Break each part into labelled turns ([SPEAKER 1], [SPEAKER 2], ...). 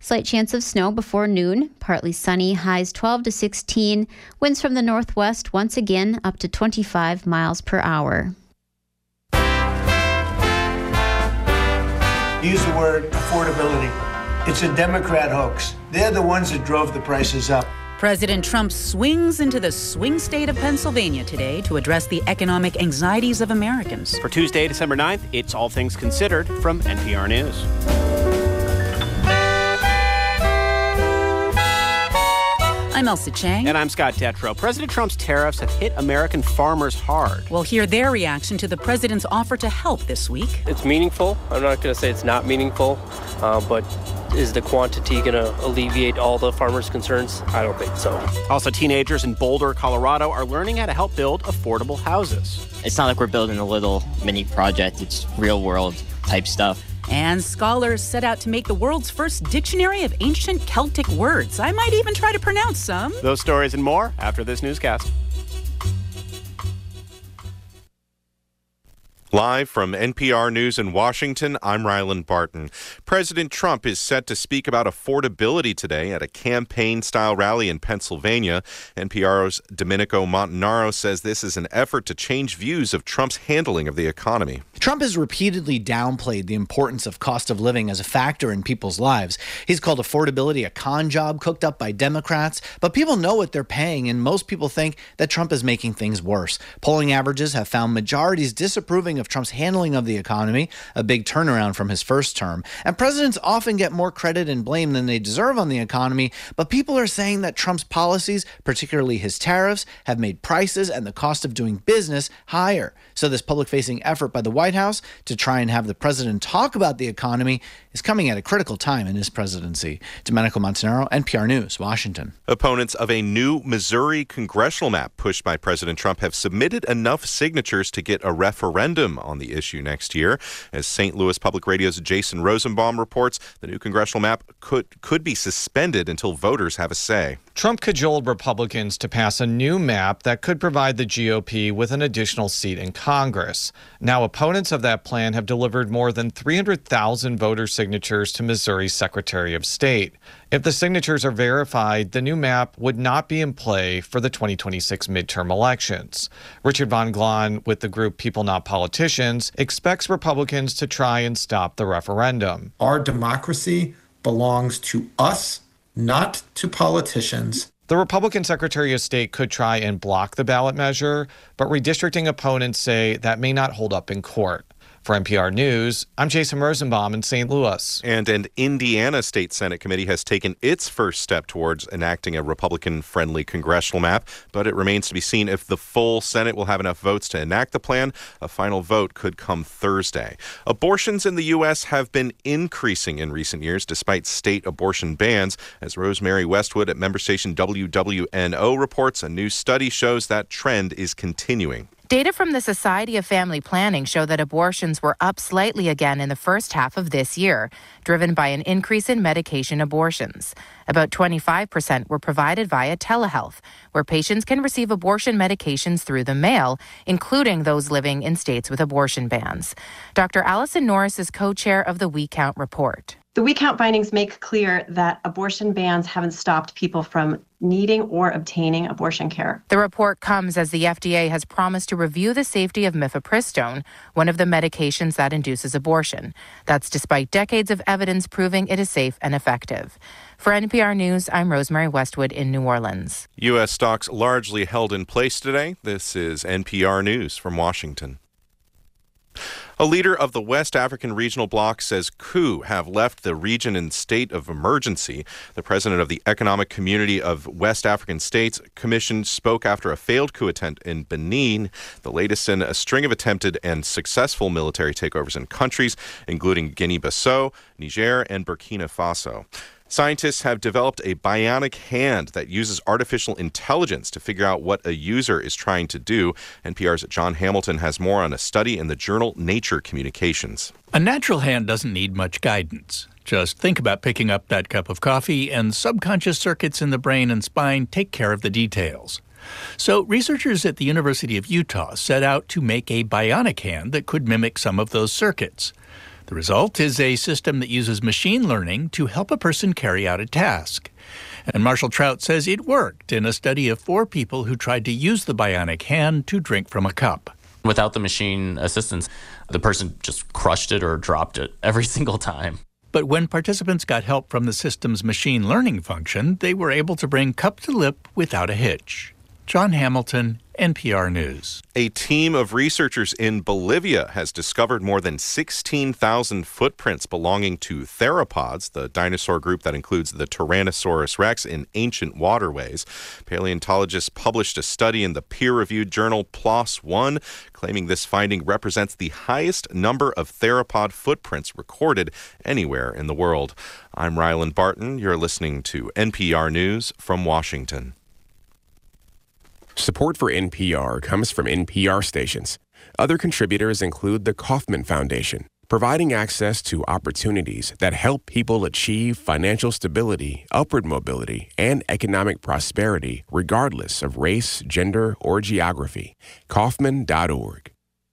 [SPEAKER 1] Slight chance of snow before noon. Partly sunny, highs 12 to 16. Winds from the northwest once again up to 25 miles per hour.
[SPEAKER 2] Use the word affordability. It's a Democrat hoax. They're the ones that drove the prices up.
[SPEAKER 3] President Trump swings into the swing state of Pennsylvania today to address the economic anxieties of Americans.
[SPEAKER 4] For Tuesday, December 9th, it's All Things Considered from NPR News.
[SPEAKER 3] I'm Elsa Chang.
[SPEAKER 4] And I'm Scott Detrow. President Trump's tariffs have hit American farmers hard.
[SPEAKER 3] We'll hear their reaction to the president's offer to help this week.
[SPEAKER 5] It's meaningful. I'm not going to say it's not meaningful, but is the quantity going to alleviate all the farmers' concerns? I don't think so.
[SPEAKER 4] Also, teenagers in Boulder, Colorado are learning how to help build affordable houses.
[SPEAKER 6] It's not like we're building a little mini project. It's real-world type stuff.
[SPEAKER 3] And scholars set out to make the world's first dictionary of ancient Celtic words. I might even try to pronounce some.
[SPEAKER 4] Those stories and more after this newscast.
[SPEAKER 7] Live from NPR News in Washington, I'm Ryland Barton. President Trump is set to speak about affordability today at a campaign-style rally in Pennsylvania. NPR's Domenico Montanaro says this is an effort to change views of Trump's handling of the economy.
[SPEAKER 8] Trump has repeatedly downplayed the importance of cost of living as a factor in people's lives. He's called affordability a con job cooked up by Democrats, but people know what they're paying, and most people think that Trump is making things worse. Polling averages have found majorities disapproving of Trump's handling of the economy, a big turnaround from his first term. And presidents often get more credit and blame than they deserve on the economy, but people are saying that Trump's policies, particularly his tariffs, have made prices and the cost of doing business higher. So this public-facing effort by the White House to try and have the president talk about the economy is coming at a critical time in his presidency. Domenico Montanaro, NPR News, Washington.
[SPEAKER 7] Opponents of a new Missouri congressional map pushed by President Trump have submitted enough signatures to get a referendum on the issue next year. As St. Louis Public Radio's Jason Rosenbaum reports, the new congressional map could be suspended until voters have a say.
[SPEAKER 9] Trump cajoled Republicans to pass a new map that could provide the GOP with an additional seat in Congress. Now, opponents of that plan have delivered more than 300,000 voter signatures to Missouri's Secretary of State. If the signatures are verified, the new map would not be in play for the 2026 midterm elections. Richard Von Glahn with the group People Not Politicians expects Republicans to try and stop the referendum.
[SPEAKER 10] Our democracy belongs to us, not to politicians.
[SPEAKER 9] The Republican Secretary of State could try and block the ballot measure, but redistricting opponents say that may not hold up in court. For NPR News, I'm Jason Rosenbaum in St. Louis.
[SPEAKER 7] And an Indiana State Senate committee has taken its first step towards enacting a Republican-friendly congressional map, but it remains to be seen if the full Senate will have enough votes to enact the plan. A final vote could come Thursday. Abortions in the U.S. have been increasing in recent years despite state abortion bans. As Rosemary Westwood at member station WWNO reports, a new study shows that trend is continuing.
[SPEAKER 11] Data from the Society of Family Planning show that abortions were up slightly again in the first half of this year, driven by an increase in medication abortions. About 25% were provided via telehealth, where patients can receive abortion medications through the mail, including those living in states with abortion bans. Dr. Allison Norris is co-chair of the We Count report.
[SPEAKER 12] The We Count findings make clear that abortion bans haven't stopped people from needing or obtaining abortion care.
[SPEAKER 11] The report comes as the FDA has promised to review the safety of mifepristone, one of the medications that induces abortion. That's despite decades of evidence proving it is safe and effective. For NPR News, I'm Rosemary Westwood in New Orleans.
[SPEAKER 7] U.S. stocks largely held in place today. This is NPR News from Washington. A leader of the West African Regional Bloc says coups have left the region in state of emergency. The president of the Economic Community of West African States Commission spoke after a failed coup attempt in Benin, the latest in a string of attempted and successful military takeovers in countries, including Guinea-Bissau, Niger, and Burkina Faso. Scientists have developed a bionic hand that uses artificial intelligence to figure out what a user is trying to do. NPR's John Hamilton has more on a study in the journal Nature Communications.
[SPEAKER 13] A natural hand doesn't need much guidance. Just think about picking up that cup of coffee, and subconscious circuits in the brain and spine take care of the details. So researchers at the University of Utah set out to make a bionic hand that could mimic some of those circuits. The result is a system that uses machine learning to help a person carry out a task. And Marshall Trout says it worked in a study of 4 people who tried to use the bionic hand to drink from a cup.
[SPEAKER 14] Without the machine assistance, the person just crushed it or dropped it every single time.
[SPEAKER 13] But when participants got help from the system's machine learning function, they were able to bring cup to lip without a hitch. John Hamilton, NPR News.
[SPEAKER 7] A team of researchers in Bolivia has discovered more than 16,000 footprints belonging to theropods, the dinosaur group that includes the Tyrannosaurus rex, in ancient waterways. Paleontologists published a study in the peer-reviewed journal PLOS One, claiming this finding represents the highest number of theropod footprints recorded anywhere in the world. I'm Ryland Barton. You're listening to NPR News from Washington.
[SPEAKER 15] Support for NPR comes from NPR stations. Other contributors include the Kauffman Foundation, providing access to opportunities that help people achieve financial stability, upward mobility, and economic prosperity regardless of race, gender, or geography. Kauffman.org.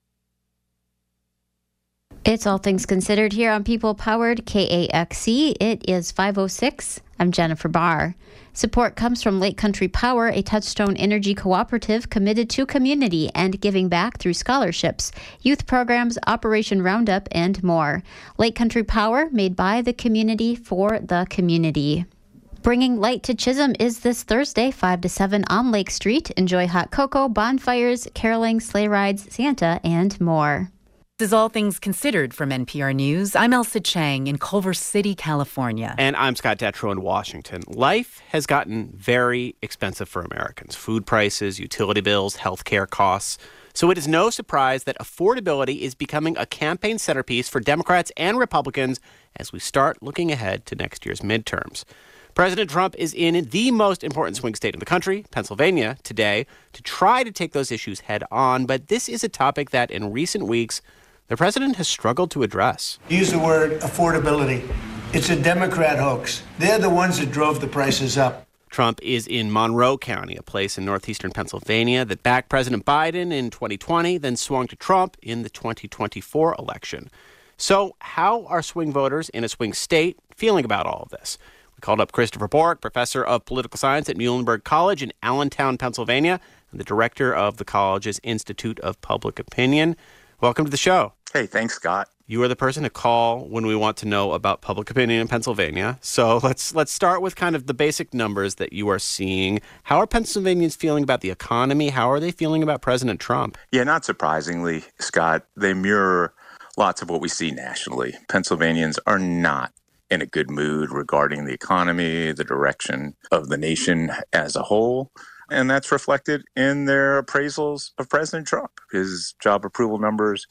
[SPEAKER 1] It's All Things Considered here on People Powered KAXE. It is 5:06. I'm Jennifer Barr. Support comes from Lake Country Power, a Touchstone Energy cooperative committed to community and giving back through scholarships, youth programs, Operation Roundup, and more. Lake Country Power, made by the community for the community. Bringing light to Chisholm is this Thursday, 5 to 7 on Lake Street. Enjoy hot cocoa, bonfires, caroling, sleigh rides, Santa, and more.
[SPEAKER 3] This is All Things Considered from NPR News. I'm Elsa Chang in Culver City, California.
[SPEAKER 4] And I'm Scott Detrow in Washington. Life has gotten very expensive for Americans. Food prices, utility bills, healthcare costs. So it is no surprise that affordability is becoming a campaign centerpiece for Democrats and Republicans as we start looking ahead to next year's midterms. President Trump is in the most important swing state in the country, Pennsylvania, today, to try to take those issues head on. But this is a topic that in recent weeks, the president has struggled to address.
[SPEAKER 2] Use the word affordability. It's a Democrat hoax. They're the ones that drove the prices up.
[SPEAKER 4] Trump is in Monroe County, a place in northeastern Pennsylvania that backed President Biden in 2020, then swung to Trump in the 2024 election. So how are swing voters in a swing state feeling about all of this? We called up Christopher Bork, professor of political science at Muhlenberg College in Allentown, Pennsylvania, and the director of the college's Institute of Public Opinion. Welcome to the show.
[SPEAKER 16] Hey, thanks, Scott.
[SPEAKER 4] You are the person to call when we want to know about public opinion in Pennsylvania. So let's start with kind of the basic numbers that you are seeing. How are Pennsylvanians feeling about the economy? How are they feeling about President Trump?
[SPEAKER 16] Yeah, not surprisingly, Scott, they mirror lots of what we see nationally. Pennsylvanians are not in a good mood regarding the economy, the direction of the nation as a whole. And that's reflected in their appraisals of President Trump. His job approval numbers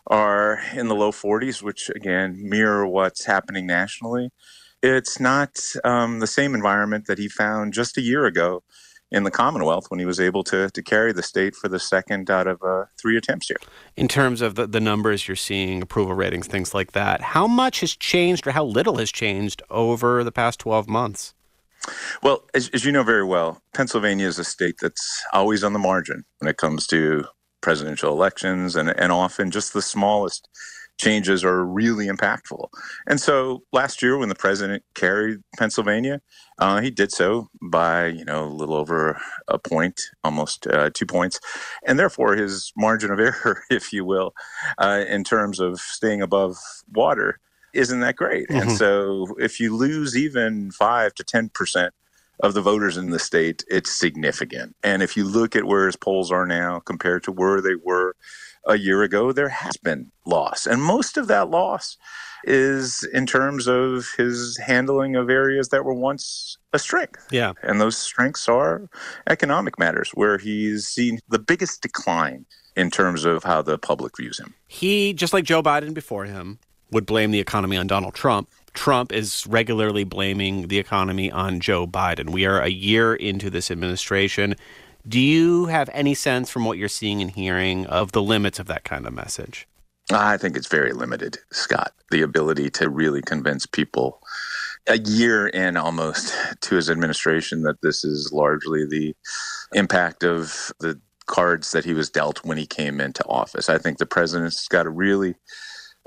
[SPEAKER 16] are in the low 40s, which, again, mirror what's happening nationally. It's not the same environment that he found just a year ago in the Commonwealth when he was able to carry the state for the second out of 3 attempts here.
[SPEAKER 4] In terms of the numbers you're seeing, approval ratings, things like that, how much has changed or how little has changed over the past 12 months?
[SPEAKER 16] Well, as you know very well, Pennsylvania is a state that's always on the margin when it comes to presidential elections, and often just the smallest changes are really impactful. And so last year when the president carried Pennsylvania, he did so by, a little over a point, almost 2 points. And therefore his margin of error, if you will, in terms of staying above water, isn't that great. Mm-hmm. And so if you lose even 5 to 10% of the voters in the state, it's significant. And if you look at where his polls are now compared to where they were a year ago, there has been loss. And most of that loss is in terms of his handling of areas that were once a strength.
[SPEAKER 4] Yeah.
[SPEAKER 16] And those strengths are economic matters, where he's seen the biggest decline in terms of how the public views him.
[SPEAKER 4] He, just like Joe Biden before him, would blame the economy on Donald Trump. Trump is regularly blaming the economy on Joe Biden. We are a year into this administration. Do you have any sense from what you're seeing and hearing of the limits of that kind of message?
[SPEAKER 16] I think it's very limited, Scott. The ability to really convince people a year in almost to his administration that this is largely the impact of the cards that he was dealt when he came into office. I think the president's got to really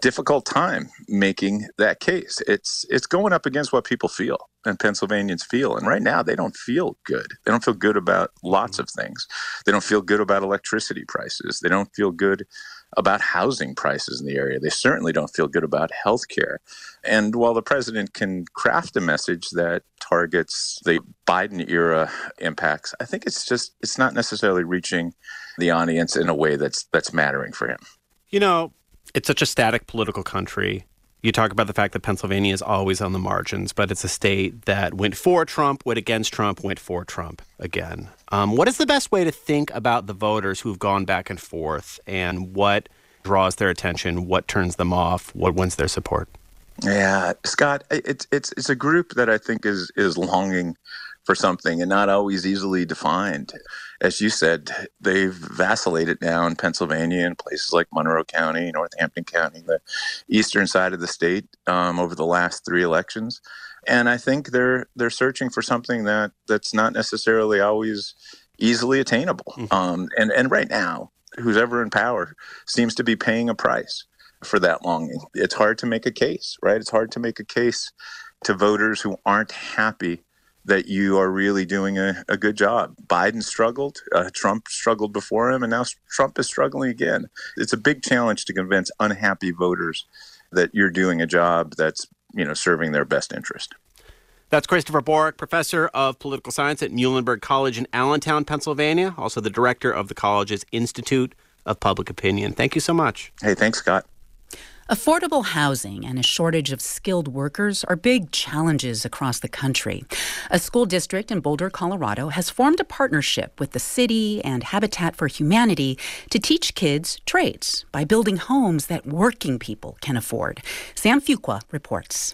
[SPEAKER 16] difficult time making that case. It's going up against what people feel and Pennsylvanians feel. And right now, they don't feel good. They don't feel good about lots of things. They don't feel good about electricity prices. They don't feel good about housing prices in the area. They certainly don't feel good about health care. And while the president can craft a message that targets the Biden-era impacts, I think it's not necessarily reaching the audience in a way that's mattering for him.
[SPEAKER 4] You know, it's such a static political country. You talk about the fact that Pennsylvania is always on the margins, but it's a state that went for Trump, went against Trump, went for Trump again. What is the best way to think about the voters who've gone back and forth, and what draws their attention, what turns them off, what wins their support?
[SPEAKER 16] Yeah, Scott, it's a group that I think is longing for something and not always easily defined. As you said, they've vacillated now in Pennsylvania and places like Monroe County, Northampton County, the eastern side of the state over the last 3 elections. And I think they're searching for something that's not necessarily always easily attainable. And right now, who's ever in power seems to be paying a price for that longing. It's hard to make a case, right? It's hard to make a case to voters who aren't happy that you are really doing a good job. Biden struggled, Trump struggled before him, and now Trump is struggling again. It's a big challenge to convince unhappy voters that you're doing a job that's, serving their best interest.
[SPEAKER 4] That's Christopher Borick, professor of political science at Muhlenberg College in Allentown, Pennsylvania, also the director of the college's Institute of Public Opinion. Thank you so much.
[SPEAKER 16] Hey, thanks, Scott.
[SPEAKER 3] Affordable housing and a shortage of skilled workers are big challenges across the country. A school district in Boulder, Colorado, has formed a partnership with the city and Habitat for Humanity to teach kids trades by building homes that working people can afford. Sam Fuqua reports.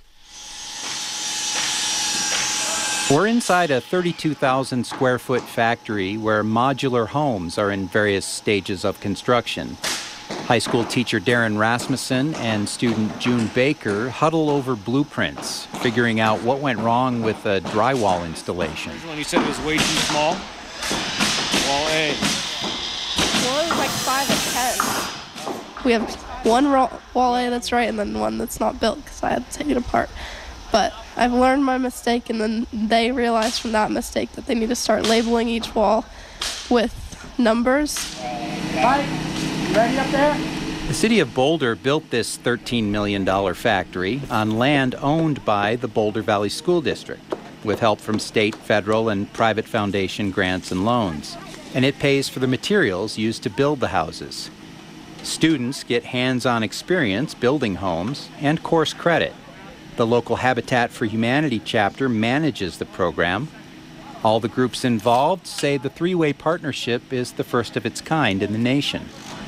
[SPEAKER 17] We're inside a 32,000 square foot factory where modular homes are in various stages of construction. High school teacher Darren Rasmussen and student June Baker huddle over blueprints, figuring out what went wrong with a drywall installation.
[SPEAKER 18] When you said it was way too small, wall A.
[SPEAKER 19] Well, it was like 5 and 10. We have one wall A that's right and then one that's not built because I had to take it apart. But I've learned my mistake, and then they realized from that mistake that they need to start labeling each wall with numbers.
[SPEAKER 17] Mike, you ready up there? The city of Boulder built this $13 million factory on land owned by the Boulder Valley School District, with help from state, federal, and private foundation grants and loans. And it pays for the materials used to build the houses. Students get hands-on experience building homes and course credit. The local Habitat for Humanity chapter manages the program. All the groups involved say the three-way partnership is the first of its kind in the nation.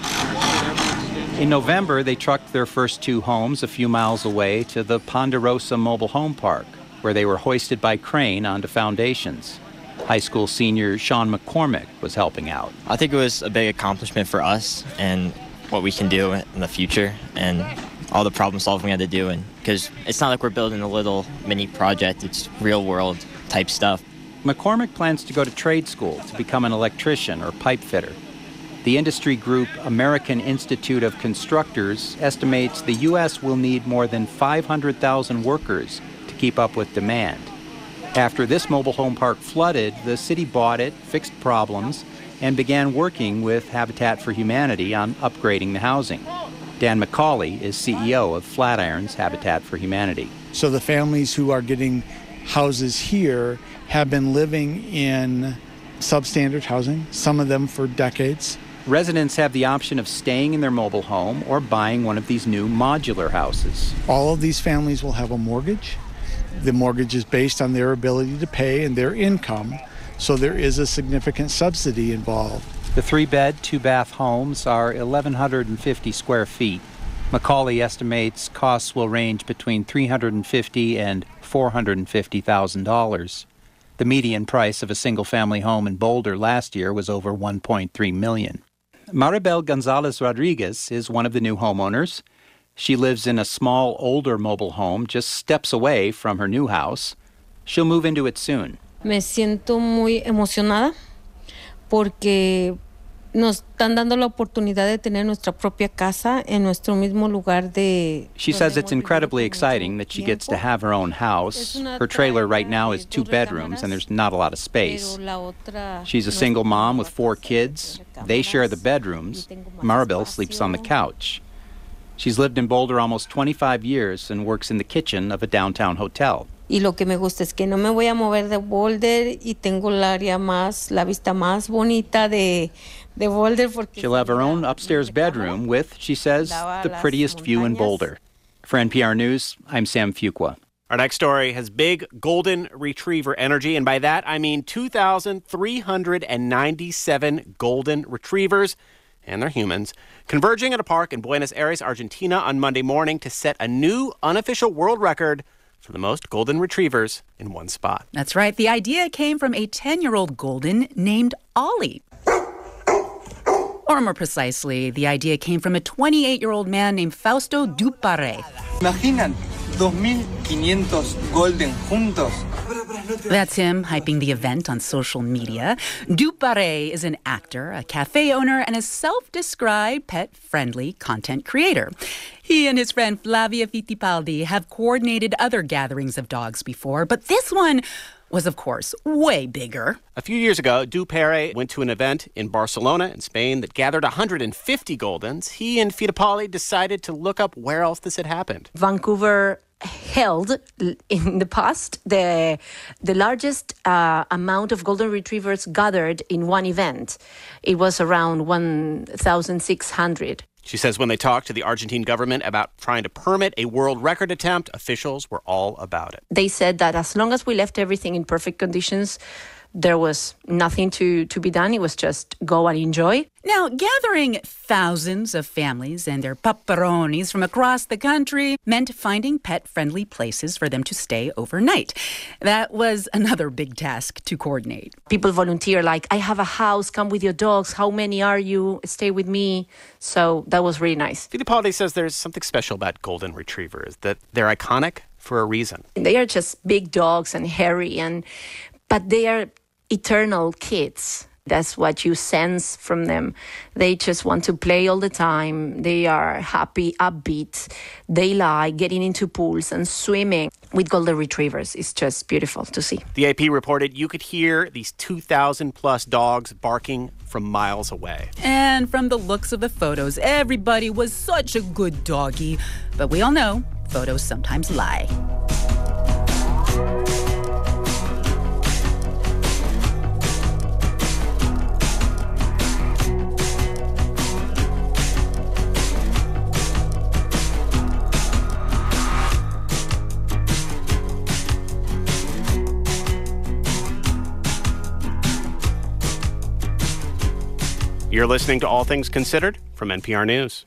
[SPEAKER 17] In November, they trucked their first 2 homes a few miles away to the Ponderosa Mobile Home Park, where they were hoisted by crane onto foundations. High school senior Sean McCormick was helping out.
[SPEAKER 6] I think it was a big accomplishment for us and what we can do in the future and all the problem solving we had to do. And because it's not like we're building a little mini project, it's real world type stuff.
[SPEAKER 17] McCormick plans to go to trade school to become an electrician or pipe fitter. The industry group American Institute of Constructors estimates the U.S. will need more than 500,000 workers to keep up with demand. After this mobile home park flooded, the city bought it, fixed problems, and began working with Habitat for Humanity on upgrading the housing. Dan McCauley is CEO of Flatirons Habitat for Humanity.
[SPEAKER 20] So the families who are getting houses here have been living in substandard housing, some of them for decades.
[SPEAKER 17] Residents have the option of staying in their mobile home or buying one of these new modular houses.
[SPEAKER 20] All of these families will have a mortgage. The mortgage is based on their ability to pay and their income, so there is a significant subsidy involved.
[SPEAKER 17] The 3-bed, 2-bath homes are 1,150 square feet. McCauley estimates costs will range between $350,000 and $450,000. The median price of a single-family home in Boulder last year was over $1.3 million. Maribel Gonzalez Rodriguez is one of the new homeowners. She lives in a small, older mobile home just steps away from her new house. She'll move into it soon.
[SPEAKER 21] Me siento muy emocionada porque nos están dando la oportunidad de tener nuestra propia casa en nuestro mismo lugar de...
[SPEAKER 17] She says it's incredibly exciting that she gets to have her own house. Her trailer right now is 2 bedrooms and there's not a lot of space. She's a single mom with 4 kids. They share the bedrooms. Maribel sleeps on the couch. She's lived in Boulder almost 25 years and works in the kitchen of a downtown hotel.
[SPEAKER 21] Y lo que me gusta es que no me voy a mover de Boulder y tengo la vista más bonita de Boulder.
[SPEAKER 17] She'll have her own upstairs bedroom with, she says, the prettiest view in Boulder. For NPR News, I'm Sam Fuqua.
[SPEAKER 4] Our next story has big golden retriever energy, and by that I mean 2,397 golden retrievers and their humans converging at a park in Buenos Aires, Argentina on Monday morning to set a new unofficial world record for the most golden retrievers in one spot.
[SPEAKER 3] That's right. The idea came from a 10-year-old golden named Ollie. Or more precisely, the idea came from a 28-year-old man named Fausto Duparé.
[SPEAKER 22] Imaginan 2,500 golden juntos.
[SPEAKER 3] That's him hyping the event on social media. Duparé is an actor, a cafe owner, and a self-described pet-friendly content creator. He and his friend Flavia Fittipaldi have coordinated other gatherings of dogs before, but this one was, of course, way bigger.
[SPEAKER 4] A few years ago, Duparé went to an event in Barcelona in Spain that gathered 150 Goldens. He and Fittipaldi decided to look up where else this had happened.
[SPEAKER 23] Vancouver held in the past the largest amount of golden retrievers gathered in one event. It was around 1,600.
[SPEAKER 4] She says when they talked to the Argentine government about trying to permit a world record attempt, officials were all about it.
[SPEAKER 23] They said that as long as we left everything in perfect conditions, there was nothing to be done. It was just go and enjoy.
[SPEAKER 3] Now, gathering thousands of families and their paparonis from across the country meant finding pet-friendly places for them to stay overnight. That was another big task to coordinate.
[SPEAKER 23] People volunteer, like, I have a house, come with your dogs. How many are you? Stay with me. So that was really nice.
[SPEAKER 4] Fittipaldi says there's something special about golden retrievers, that they're iconic for a reason.
[SPEAKER 23] They are just big dogs and hairy, but they are eternal kids. That's what you sense from them. They just want to play all the time. They are happy, upbeat. They like getting into pools and swimming. With golden retrievers, it's just beautiful to see.
[SPEAKER 4] The AP reported you could hear these 2,000-plus dogs barking from miles away.
[SPEAKER 3] And from the looks of the photos, everybody was such a good doggy. But we all know photos sometimes lie.
[SPEAKER 4] You're listening to All Things Considered from NPR News.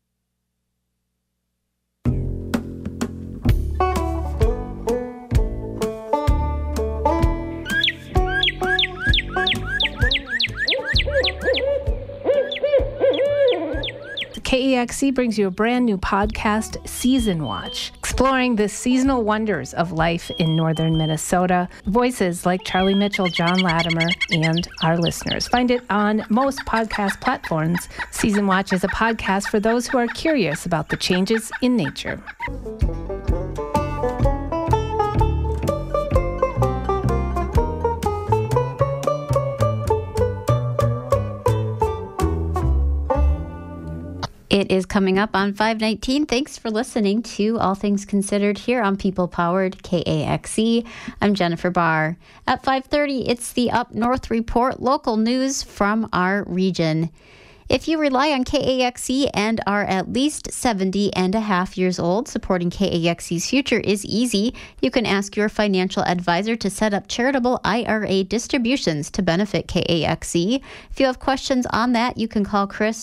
[SPEAKER 24] KEXC brings you a brand new podcast, Season Watch, exploring the seasonal wonders of life in northern Minnesota. Voices like Charlie Mitchell, John Latimer, and our listeners. Find it on most podcast platforms. Season Watch is a podcast for those who are curious about the changes in nature.
[SPEAKER 1] It is coming up on 5:19. Thanks for listening to All Things Considered here on People Powered KAXE. I'm Jennifer Barr. At 5:30, it's the Up North Report, local news from our region. If you rely on KAXE and are at least 70 and a half years old, supporting KAXE's future is easy. You can ask your financial advisor to set up charitable IRA distributions to benefit KAXE. If you have questions on that, you can call Chris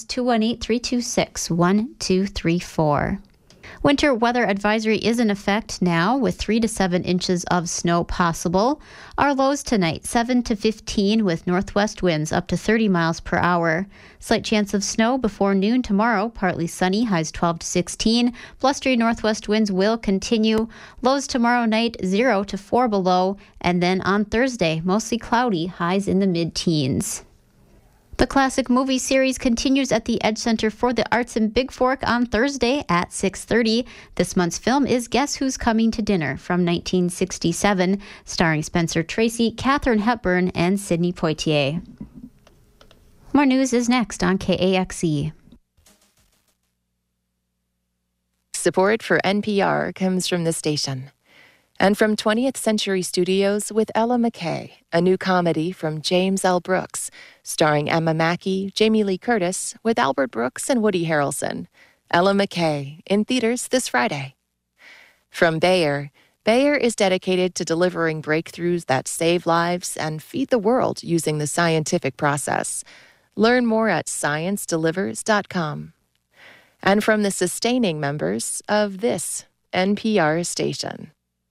[SPEAKER 1] 218-326-1234. Winter weather advisory is in effect now with 3 to 7 inches of snow possible. Our lows tonight, 7 to 15 with northwest winds up to 30 miles per hour. Slight chance of snow before noon tomorrow, partly sunny, highs 12 to 16. Blustery northwest winds will continue. Lows tomorrow night, 0 to 4 below. And then on Thursday, mostly cloudy, highs in the mid-teens. The classic movie series continues at the Edge Center for the Arts in Big Fork on Thursday at 6:30. This month's film is Guess Who's Coming to Dinner from 1967, starring Spencer Tracy, Katharine Hepburn, and Sidney Poitier. More news is next on KAXE.
[SPEAKER 5] Support for NPR comes from the station. And from 20th Century Studios with Ella McKay, a new comedy from James L. Brooks, starring Emma Mackey, Jamie Lee Curtis, with Albert Brooks and Woody Harrelson. Ella McKay, in theaters this Friday. From Bayer, Bayer is dedicated to delivering breakthroughs that save lives and feed the world using the scientific process. Learn more at sciencedelivers.com. And from the sustaining members of this NPR station.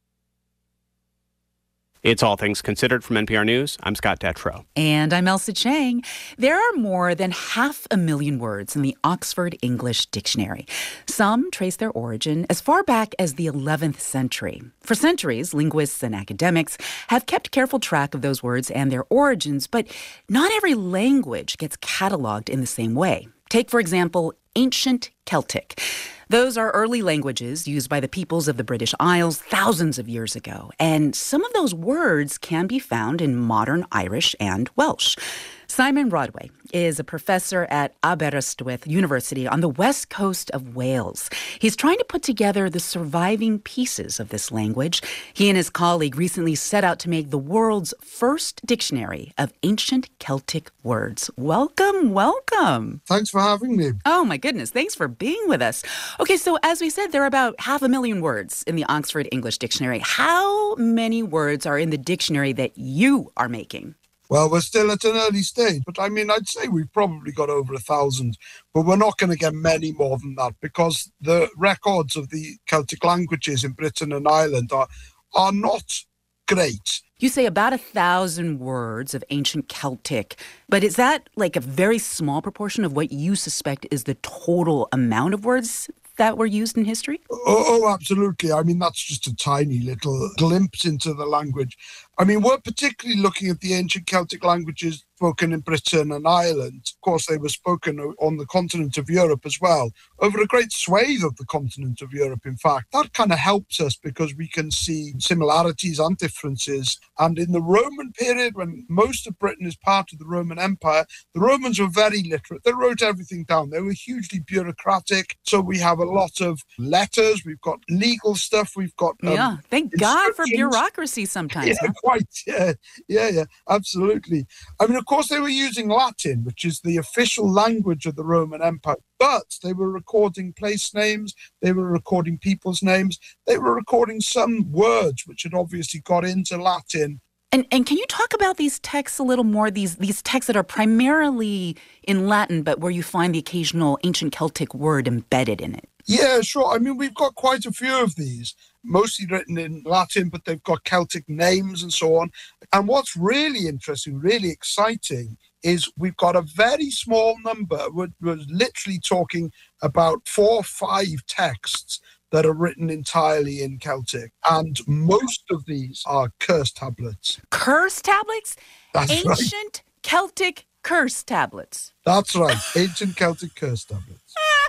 [SPEAKER 4] It's All Things Considered from NPR News. I'm Scott Detrow.
[SPEAKER 3] And I'm Elsa Chang. There are more than 500,000 words in the Oxford English Dictionary. Some trace their origin as far back as the 11th century. For centuries, linguists and academics have kept careful track of those words and their origins, but not every language gets cataloged in the same way. Take, for example, Ancient Celtic. Those are early languages used by the peoples of the British Isles thousands of years ago, and some of those words can be found in modern Irish and Welsh. Simon Rodway is a professor at Aberystwyth University on the west coast of Wales. He's trying to put together the surviving pieces of this language. He and his colleague recently set out to make the world's first dictionary of ancient Celtic words. Welcome, welcome.
[SPEAKER 8] Thanks for having me.
[SPEAKER 3] Oh, my goodness. Thanks for being with us. Okay, so as we said, there are about 500,000 words in the Oxford English Dictionary. How many words are in the dictionary that you are making?
[SPEAKER 8] Well, we're still at an early stage, but I mean, I'd say we've probably got over 1,000, but we're not going to get many more than that because the records of the Celtic languages in Britain and Ireland are not great.
[SPEAKER 3] You say about 1,000 words of ancient Celtic, but is that like a very small proportion of what you suspect is the total amount of words that were used in history?
[SPEAKER 8] Oh, absolutely. I mean, that's just a tiny little glimpse into the language. I mean, we're particularly looking at the ancient Celtic languages spoken in Britain and Ireland. Of course, they were spoken on the continent of Europe as well, over a great swathe of the continent of Europe, in fact. That kind of helps us because we can see similarities and differences. And in the Roman period, when most of Britain is part of the Roman Empire, the Romans were very literate. They wrote everything down. They were hugely bureaucratic. So we have a lot of letters. We've got legal stuff. We've got
[SPEAKER 3] yeah, thank God for bureaucracy sometimes.
[SPEAKER 8] Yeah, quite. Yeah, absolutely. I mean, of course, they were using Latin, which is the official language of the Roman Empire, but they were recording place names, they were recording people's names, they were recording some words which had obviously got into Latin.
[SPEAKER 3] And can you talk about these texts a little more, these texts that are primarily in Latin, but where you find the occasional ancient Celtic word embedded in it?
[SPEAKER 8] Yeah, sure. I mean, we've got quite a few of these, mostly written in Latin, but they've got Celtic names and so on. And what's really interesting, really exciting, is we've got a very small number. We're literally talking about 4 or 5 texts that are written entirely in Celtic. And most of these are curse tablets.
[SPEAKER 3] Curse tablets?
[SPEAKER 8] That's
[SPEAKER 3] ancient
[SPEAKER 8] right.
[SPEAKER 3] Celtic curse tablets.
[SPEAKER 8] That's right. Ancient Celtic curse tablets.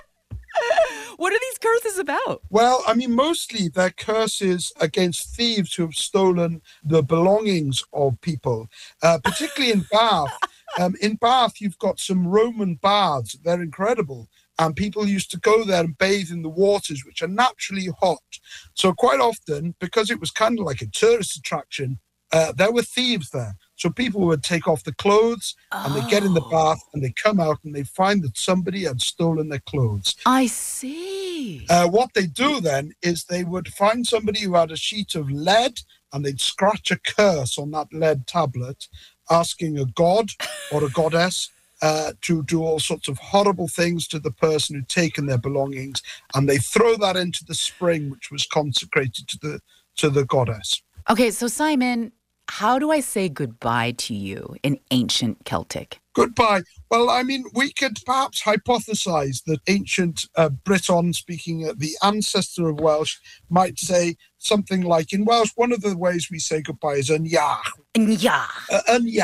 [SPEAKER 3] What are these curses about?
[SPEAKER 8] Well, I mean, mostly they're curses against thieves who have stolen the belongings of people, particularly in Bath. In Bath, you've got some Roman baths. They're incredible. And people used to go there and bathe in the waters, which are naturally hot. So quite often, because it was kind of like a tourist attraction, there were thieves there. So people would take off the clothes and they get in the bath and they come out and they find that somebody had stolen their clothes.
[SPEAKER 3] I see.
[SPEAKER 8] What they do then is they would find somebody who had a sheet of lead and they'd scratch a curse on that lead tablet, asking a god or a goddess to do all sorts of horrible things to the person who'd taken their belongings. And they throw that into the spring, which was consecrated to the goddess.
[SPEAKER 3] Okay, so Simon, how do I say goodbye to you in ancient Celtic?
[SPEAKER 8] Goodbye. Well, I mean, we could perhaps hypothesize that ancient Briton, speaking the ancestor of Welsh, might say something like, in Welsh, one of the ways we say goodbye is yn iach.
[SPEAKER 3] Yn iach.
[SPEAKER 8] Yn iach.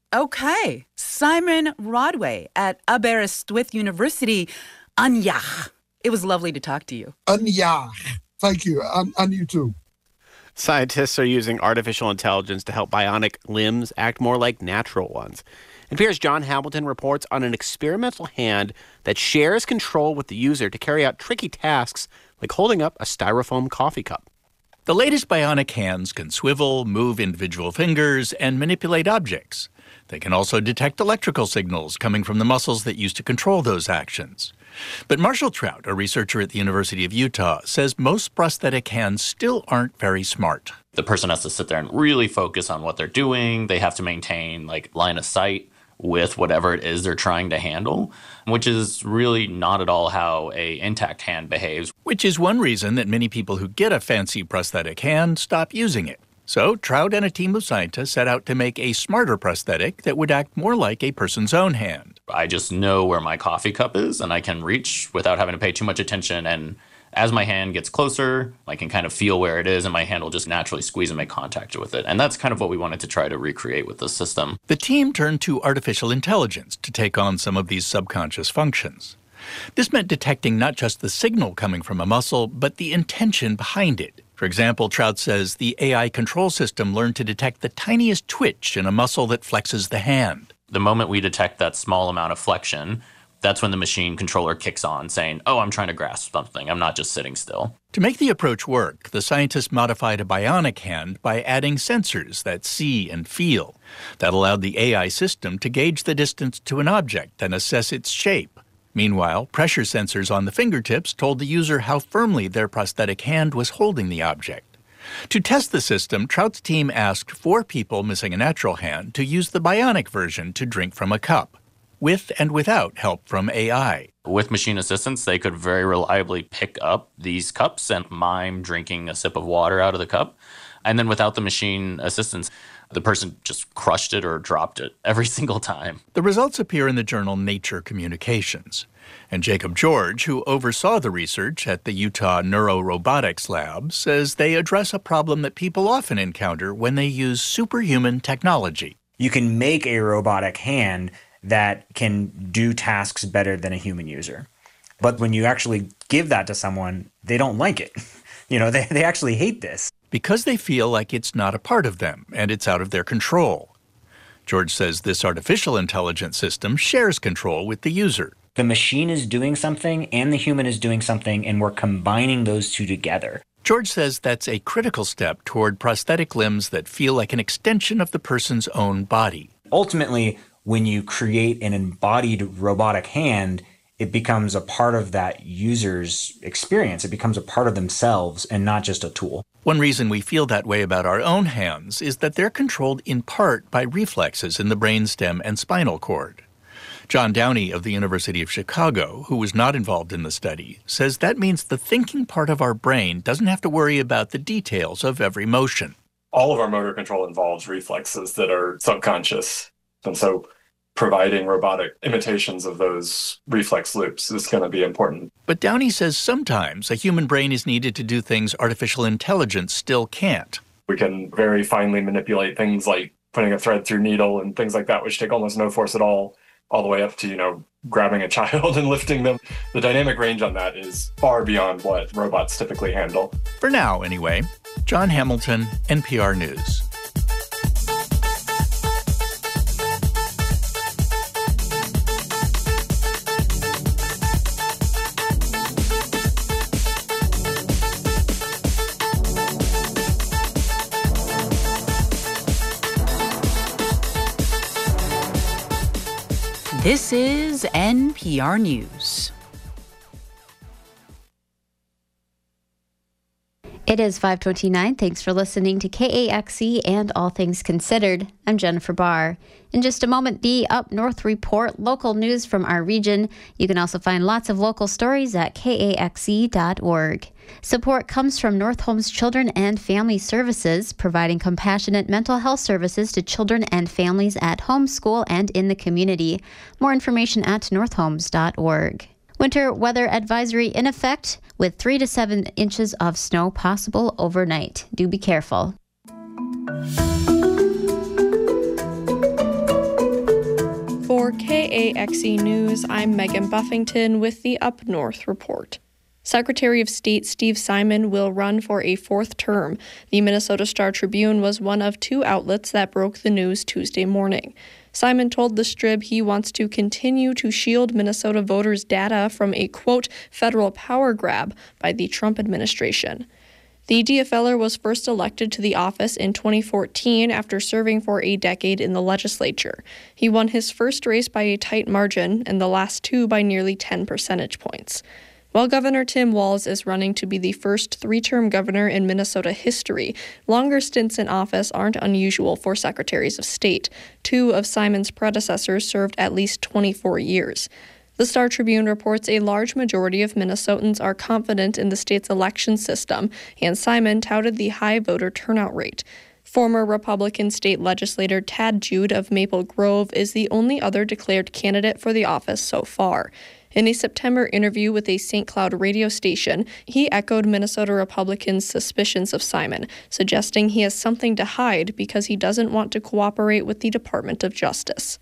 [SPEAKER 3] Okay, Simon Rodway at Aberystwyth University. Anyach. It was lovely to talk to you.
[SPEAKER 8] Anyach. Thank you, and you too.
[SPEAKER 4] Scientists are using artificial intelligence to help bionic limbs act more like natural ones. NPR's John Hamilton reports on an experimental hand that shares control with the user to carry out tricky tasks like holding up a styrofoam coffee cup.
[SPEAKER 13] The latest bionic hands can swivel, move individual fingers, and manipulate objects. They can also detect electrical signals coming from the muscles that used to control those actions. But Marshall Trout, a researcher at the University of Utah, says most prosthetic hands still aren't very smart.
[SPEAKER 14] The person has to sit there and really focus on what they're doing. They have to maintain line of sight with whatever it is they're trying to handle, which is really not at all how an intact hand behaves.
[SPEAKER 13] Which is one reason that many people who get a fancy prosthetic hand stop using it. So Trout and a team of scientists set out to make a smarter prosthetic that would act more like a person's own hand.
[SPEAKER 14] I just know where my coffee cup is, and I can reach without having to pay too much attention. And as my hand gets closer, I can kind of feel where it is, and my hand will just naturally squeeze and make contact with it. And that's kind of what we wanted to try to recreate with this system.
[SPEAKER 13] The team turned to artificial intelligence to take on some of these subconscious functions. This meant detecting not just the signal coming from a muscle, but the intention behind it. For example, Trout says the AI control system learned to detect the tiniest twitch in a muscle that flexes the hand.
[SPEAKER 14] The moment we detect that small amount of flexion, that's when the machine controller kicks on, saying, oh, I'm trying to grasp something. I'm not just sitting still.
[SPEAKER 13] To make the approach work, the scientists modified a bionic hand by adding sensors that see and feel. That allowed the AI system to gauge the distance to an object and assess its shape. Meanwhile, pressure sensors on the fingertips told the user how firmly their prosthetic hand was holding the object. To test the system, Trout's team asked 4 people missing a natural hand to use the bionic version to drink from a cup, with and without help from AI.
[SPEAKER 14] With machine assistance, they could very reliably pick up these cups and mime drinking a sip of water out of the cup. And then without the machine assistance, the person just crushed it or dropped it every single time.
[SPEAKER 13] The results appear in the journal Nature Communications. And Jacob George, who oversaw the research at the Utah Neurorobotics Lab, says they address a problem that people often encounter when they use superhuman technology.
[SPEAKER 9] You can make a robotic hand that can do tasks better than a human user. But when you actually give that to someone, they don't like it. They actually hate this.
[SPEAKER 13] Because they feel like it's not a part of them and it's out of their control. George says this artificial intelligence system shares control with the user.
[SPEAKER 9] The machine is doing something and the human is doing something, and we're combining those two together.
[SPEAKER 13] George says that's a critical step toward prosthetic limbs that feel like an extension of the person's own body.
[SPEAKER 9] Ultimately, when you create an embodied robotic hand, it becomes a part of that user's experience. It becomes a part of themselves and not just a tool.
[SPEAKER 13] One reason we feel that way about our own hands is that they're controlled in part by reflexes in the brainstem and spinal cord. John Downey of the University of Chicago, who was not involved in the study, says that means the thinking part of our brain doesn't have to worry about the details of every motion.
[SPEAKER 10] All of our motor control involves reflexes that are subconscious. And so providing robotic imitations of those reflex loops is going to be important.
[SPEAKER 13] But Downey says sometimes a human brain is needed to do things artificial intelligence still can't.
[SPEAKER 10] We can very finely manipulate things like putting a thread through needle and things like that, which take almost no force at all the way up to, grabbing a child and lifting them. The dynamic range on that is far beyond what robots typically handle.
[SPEAKER 13] For now, anyway. John Hamilton, NPR News.
[SPEAKER 3] This is NPR News.
[SPEAKER 1] It is 5:29. Thanks for listening to KAXE and All Things Considered. I'm Jennifer Barr. In just a moment, the Up North Report, local news from our region. You can also find lots of local stories at kaxe.org. Support comes from North Home's Children and Family Services, providing compassionate mental health services to children and families at home, school, and in the community. More information at northhomes.org. Winter weather advisory in effect with 3 to 7 inches of snow possible overnight. Do be careful.
[SPEAKER 7] KAXE News, I'm Megan Buffington with the Up North Report. Secretary of State Steve Simon will run for a fourth term. The Minnesota Star-Tribune was one of two outlets that broke the news Tuesday morning. Simon told the Strib he wants to continue to shield Minnesota voters' data from a, quote, federal power grab by the Trump administration. The DFLer was first elected to the office in 2014 after serving for a decade in the legislature. He won his first race by a tight margin and the last two by nearly 10 percentage points. While Governor Tim Walz is running to be the first three-term governor in Minnesota history, longer stints in office aren't unusual for secretaries of state. Two of Simon's predecessors served at least 24 years. The Star-Tribune reports a large majority of Minnesotans are confident in the state's election system, and Simon touted the high voter turnout rate. Former Republican state legislator Tad Jude of Maple Grove is the only other declared candidate for the office so far. In a September interview with a St. Cloud radio station, he echoed Minnesota Republicans' suspicions of Simon, suggesting he has something to hide because he doesn't want to cooperate with the Department of Justice.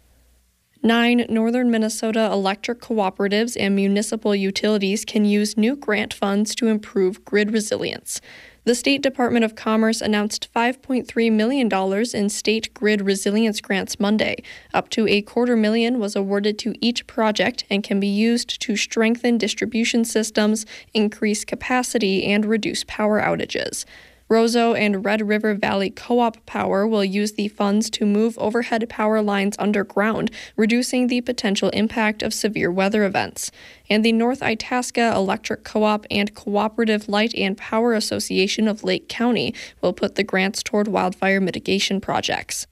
[SPEAKER 7] 9 northern Minnesota electric cooperatives and municipal utilities can use new grant funds to improve grid resilience. The State Department of Commerce announced $5.3 million in state grid resilience grants Monday. Up to $250,000 was awarded to each project and can be used to strengthen distribution systems, increase capacity, and reduce power outages. Roseau and Red River Valley Co-op Power will use the funds to move overhead power lines underground, reducing the potential impact of severe weather events. And the North Itasca Electric Co-op and Cooperative Light and Power Association of Lake County will put the grants toward wildfire mitigation projects.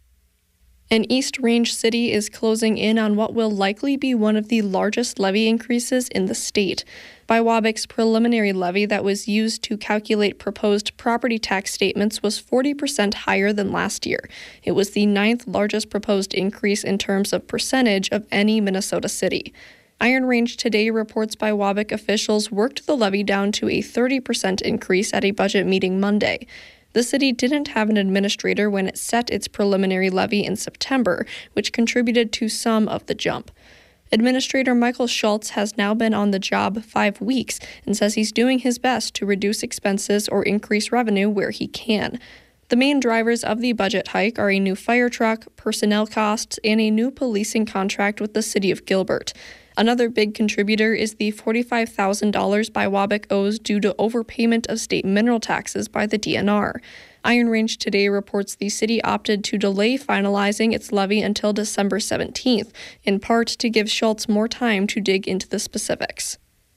[SPEAKER 7] An East Range city is closing in on what will likely be one of the largest levy increases in the state. Biwabik's preliminary levy that was used to calculate proposed property tax statements was 40% higher than last year. It was the 9th largest proposed increase in terms of percentage of any Minnesota city. Iron Range Today reports Biwabik officials worked the levy down to a 30% increase at a budget meeting Monday. The city didn't have an administrator when it set its preliminary levy in September, which contributed to some of the jump. Administrator Michael Schultz has now been on the job 5 weeks and says he's doing his best to reduce expenses or increase revenue where he can. The main drivers of the budget hike are a new fire truck, personnel costs, and a new policing contract with the city of Gilbert. Another big contributor is the $45,000 Biwabik owes due to overpayment of state mineral taxes by the DNR. Iron Range Today reports the city opted to delay finalizing its levy until December 17th, in part to give Schultz more time to dig into the specifics.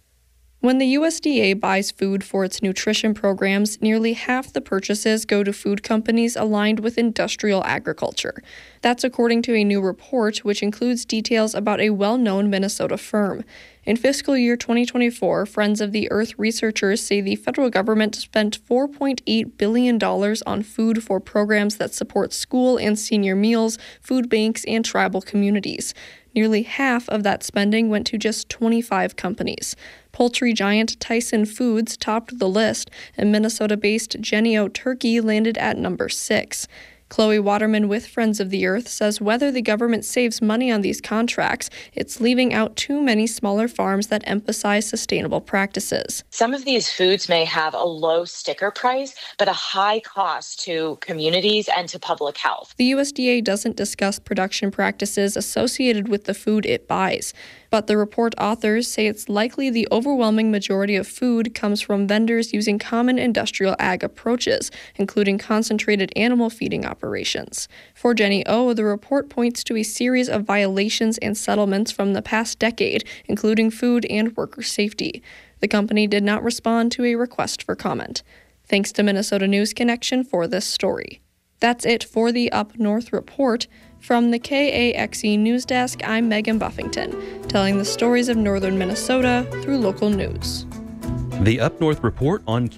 [SPEAKER 7] When the USDA buys food for its nutrition programs, nearly half the purchases go to food companies aligned with industrial agriculture. That's according to a new report, which includes details about a well-known Minnesota firm. In fiscal year 2024, Friends of the Earth researchers say the federal government spent $4.8 billion on food for programs that support school and senior meals, food banks, and tribal communities. Nearly half of that spending went to just 25 companies. Poultry giant Tyson Foods topped the list, and Minnesota-based Jennie-O Turkey landed at number 6. Chloe Waterman with Friends of the Earth says whether the government saves money on these contracts, it's leaving out too many smaller farms that emphasize sustainable practices.
[SPEAKER 11] Some of these foods may have a low sticker price, but a high cost to communities and to public health.
[SPEAKER 7] The USDA doesn't discuss production practices associated with the food it buys. But the report authors say it's likely the overwhelming majority of food comes from vendors using common industrial ag approaches, including concentrated animal feeding operations. For Jennie-O, the report points to a series of violations and settlements from the past decade, including food and worker safety. The company did not respond to a request for comment. Thanks to Minnesota News Connection for this story. That's it for the Up North Report. From the KAXE News Desk, I'm Megan Buffington, telling the stories of northern Minnesota through local news.
[SPEAKER 12] The Up North Report on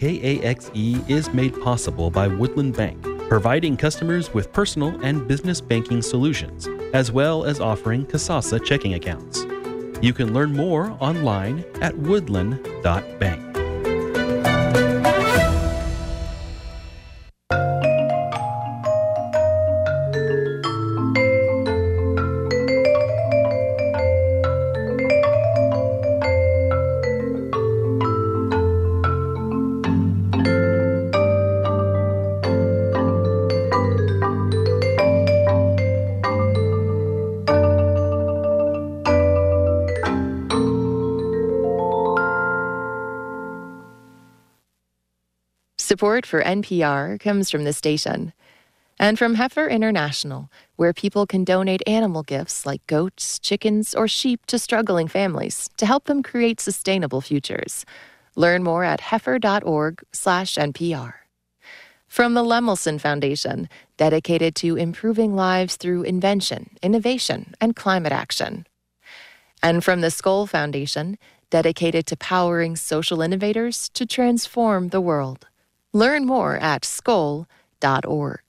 [SPEAKER 12] KAXE is made possible by Woodland Bank, providing customers with personal and business banking solutions, as well as offering Kasasa checking accounts. You can learn more online at woodland.bank.
[SPEAKER 5] Support for NPR comes from the station. And from Heifer International, where people can donate animal gifts like goats, chickens, or sheep to struggling families to help them create sustainable futures. Learn more at heifer.org/NPR. From the Lemelson Foundation, dedicated to improving lives through invention, innovation, and climate action. And from the Skoll Foundation, dedicated to powering social innovators to transform the world. Learn more at skoll.org.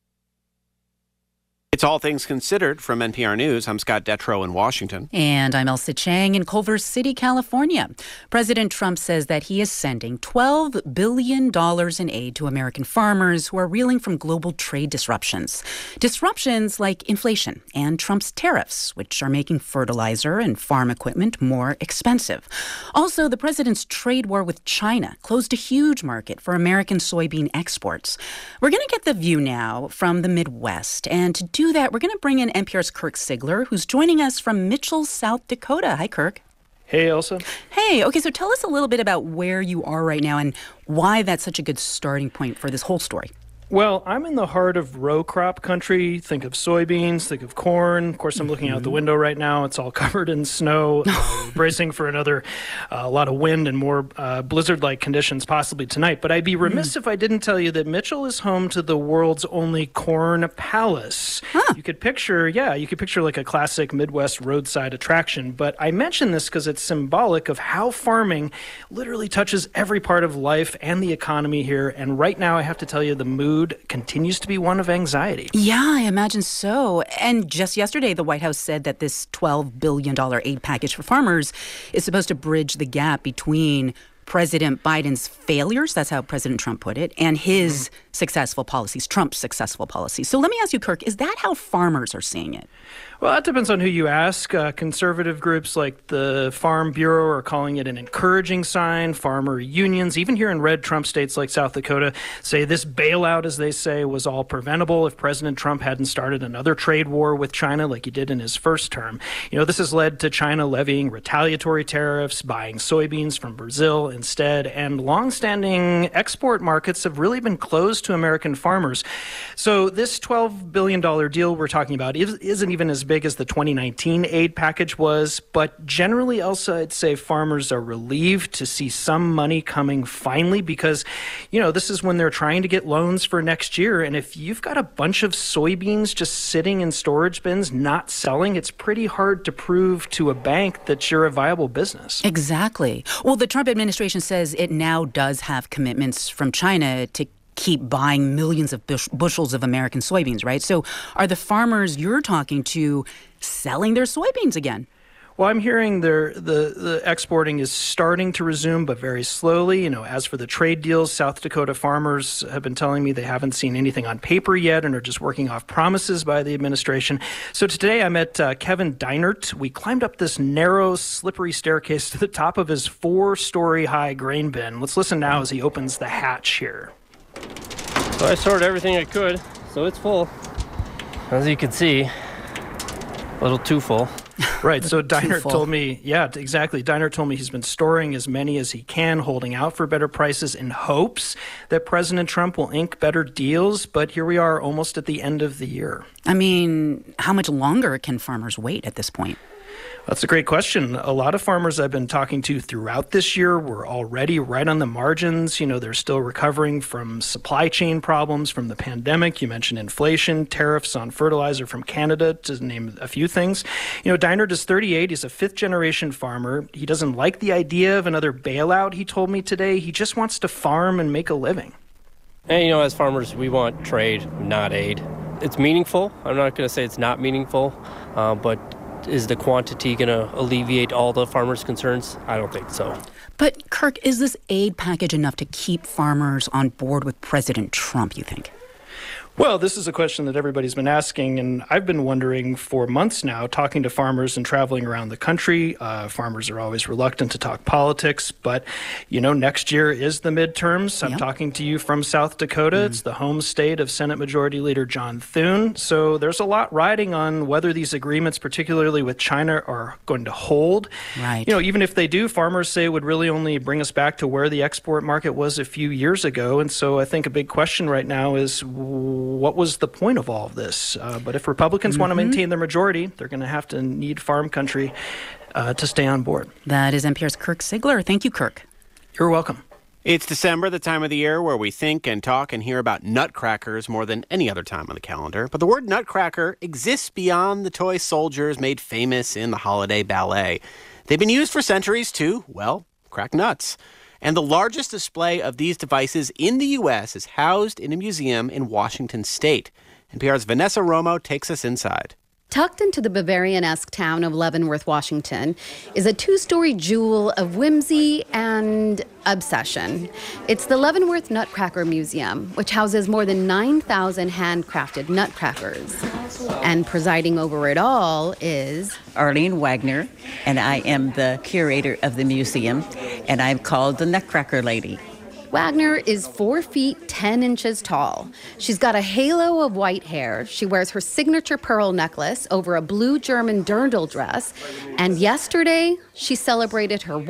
[SPEAKER 4] It's All Things Considered from NPR News. I'm Scott Detrow in Washington.
[SPEAKER 3] And I'm Elsa Chang in Culver City, California. President Trump says that he is sending $12 billion in aid to American farmers who are reeling from global trade disruptions. Disruptions like inflation and Trump's tariffs, which are making fertilizer and farm equipment more expensive. Also, the president's trade war with China closed a huge market for American soybean exports. We're going to get the view now from the Midwest. And to do that, we're going to bring in NPR's Kirk Sigler, who's joining us from Mitchell, South Dakota. Hi, Kirk.
[SPEAKER 2] Hey, Elsa.
[SPEAKER 3] Hey, okay, so tell us a little bit about where you are right now and why that's such a good starting point for this whole story.
[SPEAKER 2] Well, I'm in the heart of row crop country. Think of soybeans, think of corn. Of course, I'm looking out the window right now. It's all covered in snow, bracing for another lot of wind and more blizzard-like conditions possibly tonight. But I'd be remiss if I didn't tell you that Mitchell is home to the world's only corn palace. Huh. You could picture like a classic Midwest roadside attraction. But I mention this because it's symbolic of how farming literally touches every part of life and the economy here. And right now, I have to tell you, the mood continues to be one of anxiety.
[SPEAKER 3] Yeah, I imagine so. And just yesterday, the White House said that this $12 billion aid package for farmers is supposed to bridge the gap between President Biden's failures, that's how President Trump put it, and his successful policies, Trump's successful policies. So let me ask you, Kirk, is that how farmers are seeing it?
[SPEAKER 2] Well, that depends on who you ask. Conservative groups like the Farm Bureau are calling it an encouraging sign. Farmer unions, even here in red Trump states like South Dakota, say this bailout, as they say, was all preventable if President Trump hadn't started another trade war with China like he did in his first term. You know, this has led to China levying retaliatory tariffs, buying soybeans from Brazil instead, and longstanding export markets have really been closed to American farmers. So this $12 billion deal we're talking about isn't even as big as the 2019 aid package was, but generally, Elsa, I'd say farmers are relieved to see some money coming finally because, you know, this is when they're trying to get loans for next year. And if you've got a bunch of soybeans just sitting in storage bins, not selling, it's pretty hard to prove to a bank that you're a viable business.
[SPEAKER 3] Exactly. Well, the Trump administration says it now does have commitments from China to keep buying millions of bushels of American soybeans, right? So are the farmers you're talking to selling their soybeans again?
[SPEAKER 2] Well, I'm hearing the exporting is starting to resume, but very slowly. You know, as for the trade deals, South Dakota farmers have been telling me they haven't seen anything on paper yet and are just working off promises by the administration. So today I met Kevin Deinert. We climbed up this narrow, slippery staircase to the top of his 4-story high grain bin. Let's listen now as he opens the hatch here.
[SPEAKER 15] So I sorted everything I could, so it's full. As you can see, a little too full.
[SPEAKER 2] Right, so Deinert told me, yeah, exactly. Deinert told me he's been storing as many as he can, holding out for better prices in hopes that President Trump will ink better deals. But here we are almost at the end of the year.
[SPEAKER 3] I mean, how much longer can farmers wait at this point?
[SPEAKER 2] That's a great question. A lot of farmers I've been talking to throughout this year were already right on the margins. You know, they're still recovering from supply chain problems from the pandemic. You mentioned inflation, tariffs on fertilizer from Canada, to name a few things. You know, Deinert is 38. He's a fifth-generation farmer. He doesn't like the idea of another bailout, he told me today. He just wants to farm and make a living.
[SPEAKER 15] And, you know, as farmers, we want trade, not aid. It's meaningful. I'm not going to say it's not meaningful, but is the quantity going to alleviate all the farmers' concerns? I don't think so.
[SPEAKER 3] But, Kirk, is this aid package enough to keep farmers on board with President Trump, you think?
[SPEAKER 2] Well, this is a question that everybody's been asking, and I've been wondering for months now, talking to farmers and traveling around the country. Farmers are always reluctant to talk politics, but, next year is the midterms. I'm talking to you from South Dakota. It's the home state of Senate Majority Leader John Thune. So there's a lot riding on whether these agreements, particularly with China, are going to hold.
[SPEAKER 3] Right.
[SPEAKER 2] Even if they do, farmers say it would really only bring us back to where the export market was a few years ago. And so I think a big question right now is, what was the point of all of this? But if Republicans want to maintain their majority, they're going to have to need farm country to stay on board.
[SPEAKER 3] That is NPR's Kirk Sigler. Thank you, Kirk.
[SPEAKER 2] You're welcome.
[SPEAKER 4] It's December, the time of the year where we think and talk and hear about nutcrackers more than any other time on the calendar. But the word nutcracker exists beyond the toy soldiers made famous in the holiday ballet. They've been used for centuries to, crack nuts. And the largest display of these devices in the U.S. is housed in a museum in Washington State. NPR's Vanessa Romo takes us inside.
[SPEAKER 6] Tucked into the Bavarian-esque town of Leavenworth, Washington, is a two-story jewel of whimsy and obsession. It's the Leavenworth Nutcracker Museum, which houses more than 9,000 handcrafted nutcrackers. And presiding over it all is
[SPEAKER 16] Arlene Wagner, and I am the curator of the museum, and I'm called the Nutcracker Lady.
[SPEAKER 6] Wagner is 4 feet 10 inches tall. She's got a halo of white hair. She wears her signature pearl necklace over a blue German dirndl dress. And yesterday, she celebrated her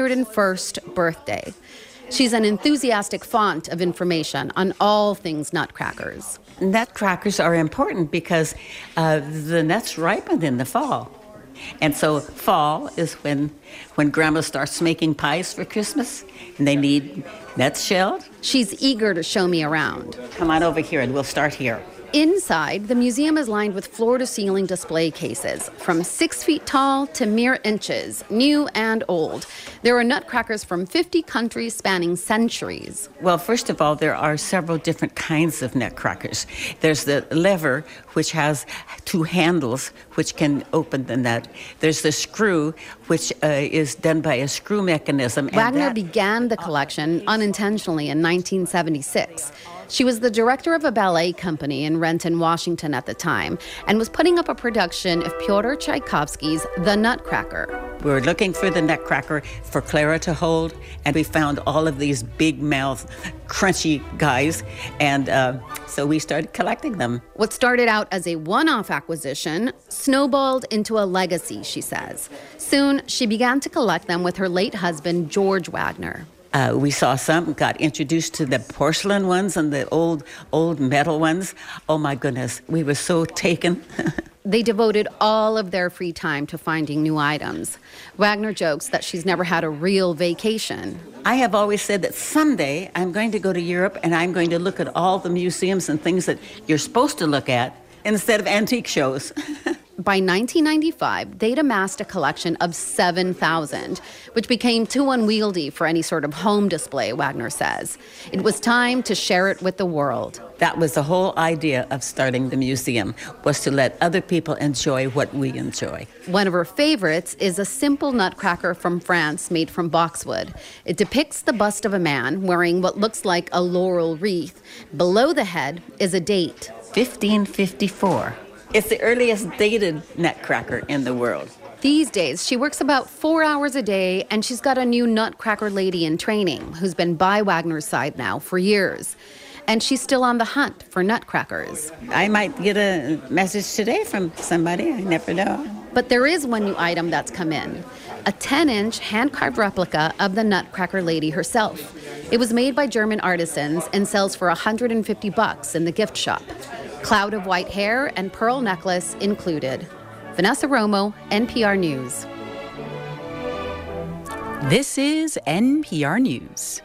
[SPEAKER 6] 101st birthday. She's an enthusiastic font of information on all things nutcrackers.
[SPEAKER 16] Nutcrackers are important because the nuts ripen in the fall. And so fall is when Grandma starts making pies for Christmas, and they need nuts shelled.
[SPEAKER 6] She's eager to show me around.
[SPEAKER 16] Come on over here, and we'll start here.
[SPEAKER 6] Inside, the museum is lined with floor-to-ceiling display cases, from 6 feet tall to mere inches, new and old. There are nutcrackers from 50 countries spanning centuries.
[SPEAKER 16] Well, first of all, there are several different kinds of nutcrackers. There's the lever, which has 2 handles, which can open the nut. There's the screw, which is done by a screw mechanism.
[SPEAKER 6] Wagner began the collection unintentionally in 1976. She was the director of a ballet company in Renton, Washington at the time, and was putting up a production of Pyotr Tchaikovsky's The Nutcracker.
[SPEAKER 16] We were looking for the Nutcracker for Clara to hold, and we found all of these big-mouth, crunchy guys, and so we started collecting them.
[SPEAKER 6] What started out as a one-off acquisition snowballed into a legacy, she says. Soon, she began to collect them with her late husband, George Wagner.
[SPEAKER 16] We saw some, got introduced to the porcelain ones and the old metal ones. Oh, my goodness, we were so taken.
[SPEAKER 6] They devoted all of their free time to finding new items. Wagner jokes that she's never had a real vacation.
[SPEAKER 16] I have always said that someday I'm going to go to Europe and I'm going to look at all the museums and things that you're supposed to look at instead of antique shows.
[SPEAKER 6] By 1995, they'd amassed a collection of 7,000, which became too unwieldy for any sort of home display, Wagner says. It was time to share it with the world.
[SPEAKER 16] That was the whole idea of starting the museum, was to let other people enjoy what we enjoy.
[SPEAKER 6] One of her favorites is a simple nutcracker from France made from boxwood. It depicts the bust of a man wearing what looks like a laurel wreath. Below the head is a date.
[SPEAKER 16] 1554. It's the earliest dated nutcracker in the world.
[SPEAKER 6] These days, she works about 4 hours a day, and she's got a new nutcracker lady in training who's been by Wagner's side now for years. And she's still on the hunt for nutcrackers.
[SPEAKER 16] I might get a message today from somebody. I never know.
[SPEAKER 6] But there is one new item that's come in. A 10-inch hand-carved replica of the nutcracker lady herself. It was made by German artisans and sells for $150 in the gift shop. Cloud of white hair and pearl necklace included. Vanessa Romo, NPR News.
[SPEAKER 3] This is NPR News.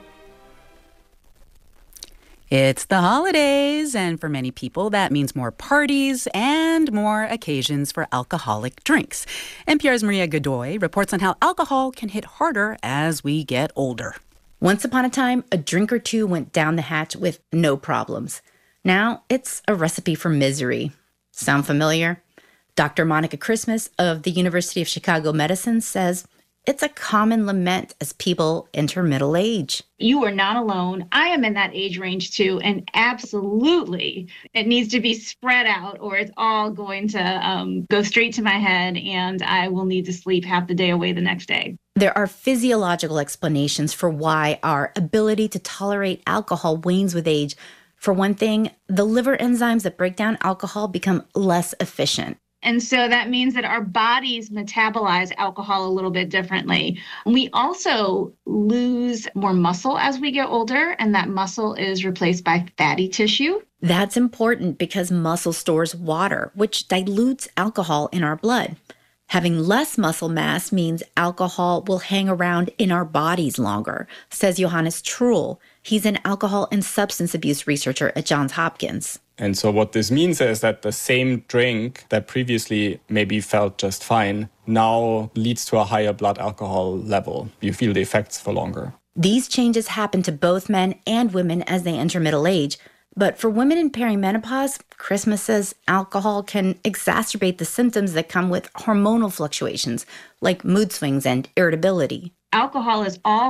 [SPEAKER 3] It's the holidays, and for many people, that means more parties and more occasions for alcoholic drinks. NPR's Maria Godoy reports on how alcohol can hit harder as we get older.
[SPEAKER 18] Once upon a time, a drink or two went down the hatch with no problems. Now it's a recipe for misery. Sound familiar? Dr. Monica Christmas of the University of Chicago Medicine says it's a common lament as people enter middle age.
[SPEAKER 17] You are not alone. I am in that age range too, and absolutely it needs to be spread out or it's all going to go straight to my head and I will need to sleep half the day away the next day.
[SPEAKER 18] There are physiological explanations for why our ability to tolerate alcohol wanes with age. For one thing, the liver enzymes that break down alcohol become less efficient.
[SPEAKER 17] And so that means that our bodies metabolize alcohol a little bit differently. We also lose more muscle as we get older, and that muscle is replaced by fatty tissue.
[SPEAKER 18] That's important because muscle stores water, which dilutes alcohol in our blood. Having less muscle mass means alcohol will hang around in our bodies longer, says Johannes Truhl. He's an alcohol and substance abuse researcher at Johns Hopkins.
[SPEAKER 19] And so what this means is that the same drink that previously maybe felt just fine now leads to a higher blood alcohol level. You feel the effects for longer.
[SPEAKER 18] These changes happen to both men and women as they enter middle age. But for women in perimenopause, Christmas says alcohol can exacerbate the symptoms that come with hormonal fluctuations, like mood swings and irritability.
[SPEAKER 17] Alcohol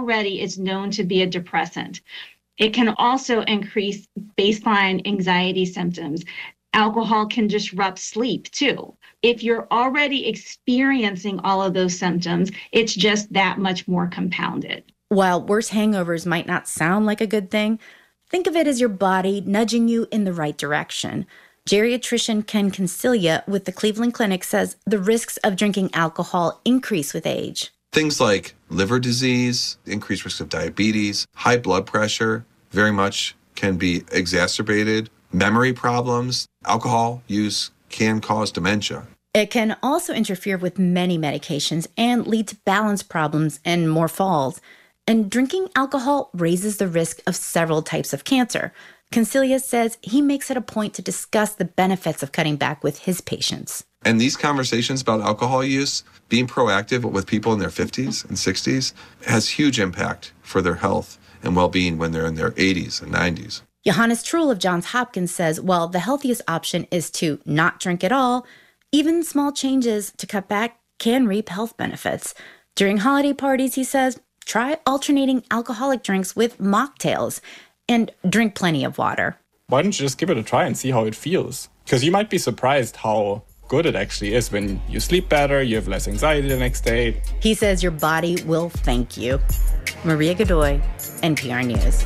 [SPEAKER 17] is known to be a depressant. It can also increase baseline anxiety symptoms. Alcohol can disrupt sleep too. If you're already experiencing all of those symptoms, it's just that much more compounded.
[SPEAKER 18] While worse hangovers might not sound like a good thing, think of it as your body nudging you in the right direction. Geriatrician Ken Concilia with the Cleveland Clinic says the risks of drinking alcohol increase with age.
[SPEAKER 20] Things like liver disease, increased risk of diabetes, high blood pressure very much can be exacerbated. Memory problems, alcohol use can cause dementia.
[SPEAKER 18] It can also interfere with many medications and lead to balance problems and more falls. And drinking alcohol raises the risk of several types of cancer. Concilia says he makes it a point to discuss the benefits of cutting back with his patients.
[SPEAKER 20] And these conversations about alcohol use, being proactive with people in their 50s and 60s, has huge impact for their health and well-being when they're in their 80s and 90s.
[SPEAKER 18] Johannes Truhl of Johns Hopkins says while the healthiest option is to not drink at all, even small changes to cut back can reap health benefits. During holiday parties, he says, try alternating alcoholic drinks with mocktails and drink plenty of water.
[SPEAKER 19] Why don't you just give it a try and see how it feels? Because you might be surprised how good it actually is when you sleep better, you have less anxiety the next day.
[SPEAKER 18] He says your body will thank you. Maria Godoy, NPR News.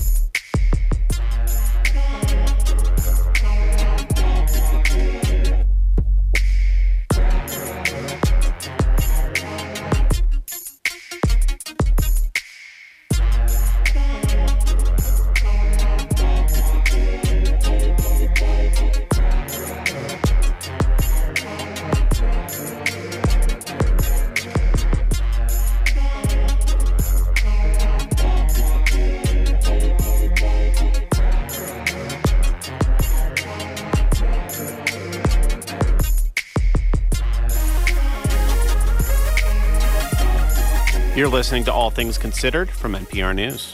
[SPEAKER 4] You're listening to All Things Considered from NPR News.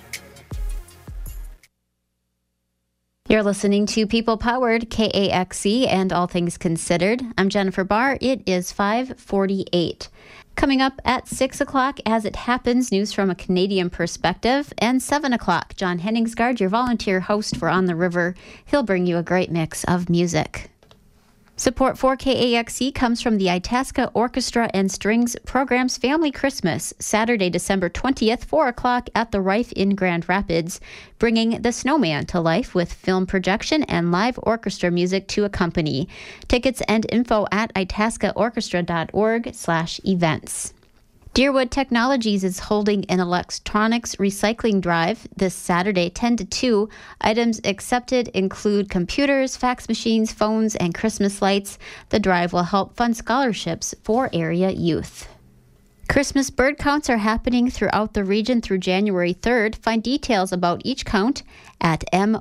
[SPEAKER 1] You're listening to People Powered, KAXE, and All Things Considered. I'm Jennifer Barr. It is 5:48. Coming up at 6 o'clock, As It Happens, news from a Canadian perspective. And 7 o'clock, John Henningsgaard, your volunteer host for On the River. He'll bring you a great mix of music. Support for KAXE comes from the Itasca Orchestra and Strings Program's Family Christmas, Saturday, December 20th, 4 o'clock at the Rife in Grand Rapids, bringing The Snowman to life with film projection and live orchestra music to accompany. Tickets and info at itascaorchestra.org/events. Deerwood Technologies is holding an electronics recycling drive this Saturday, 10 to 2. Items accepted include computers, fax machines, phones, and Christmas lights. The drive will help fund scholarships for area youth. Christmas bird counts are happening throughout the region through January 3rd. Find details about each count at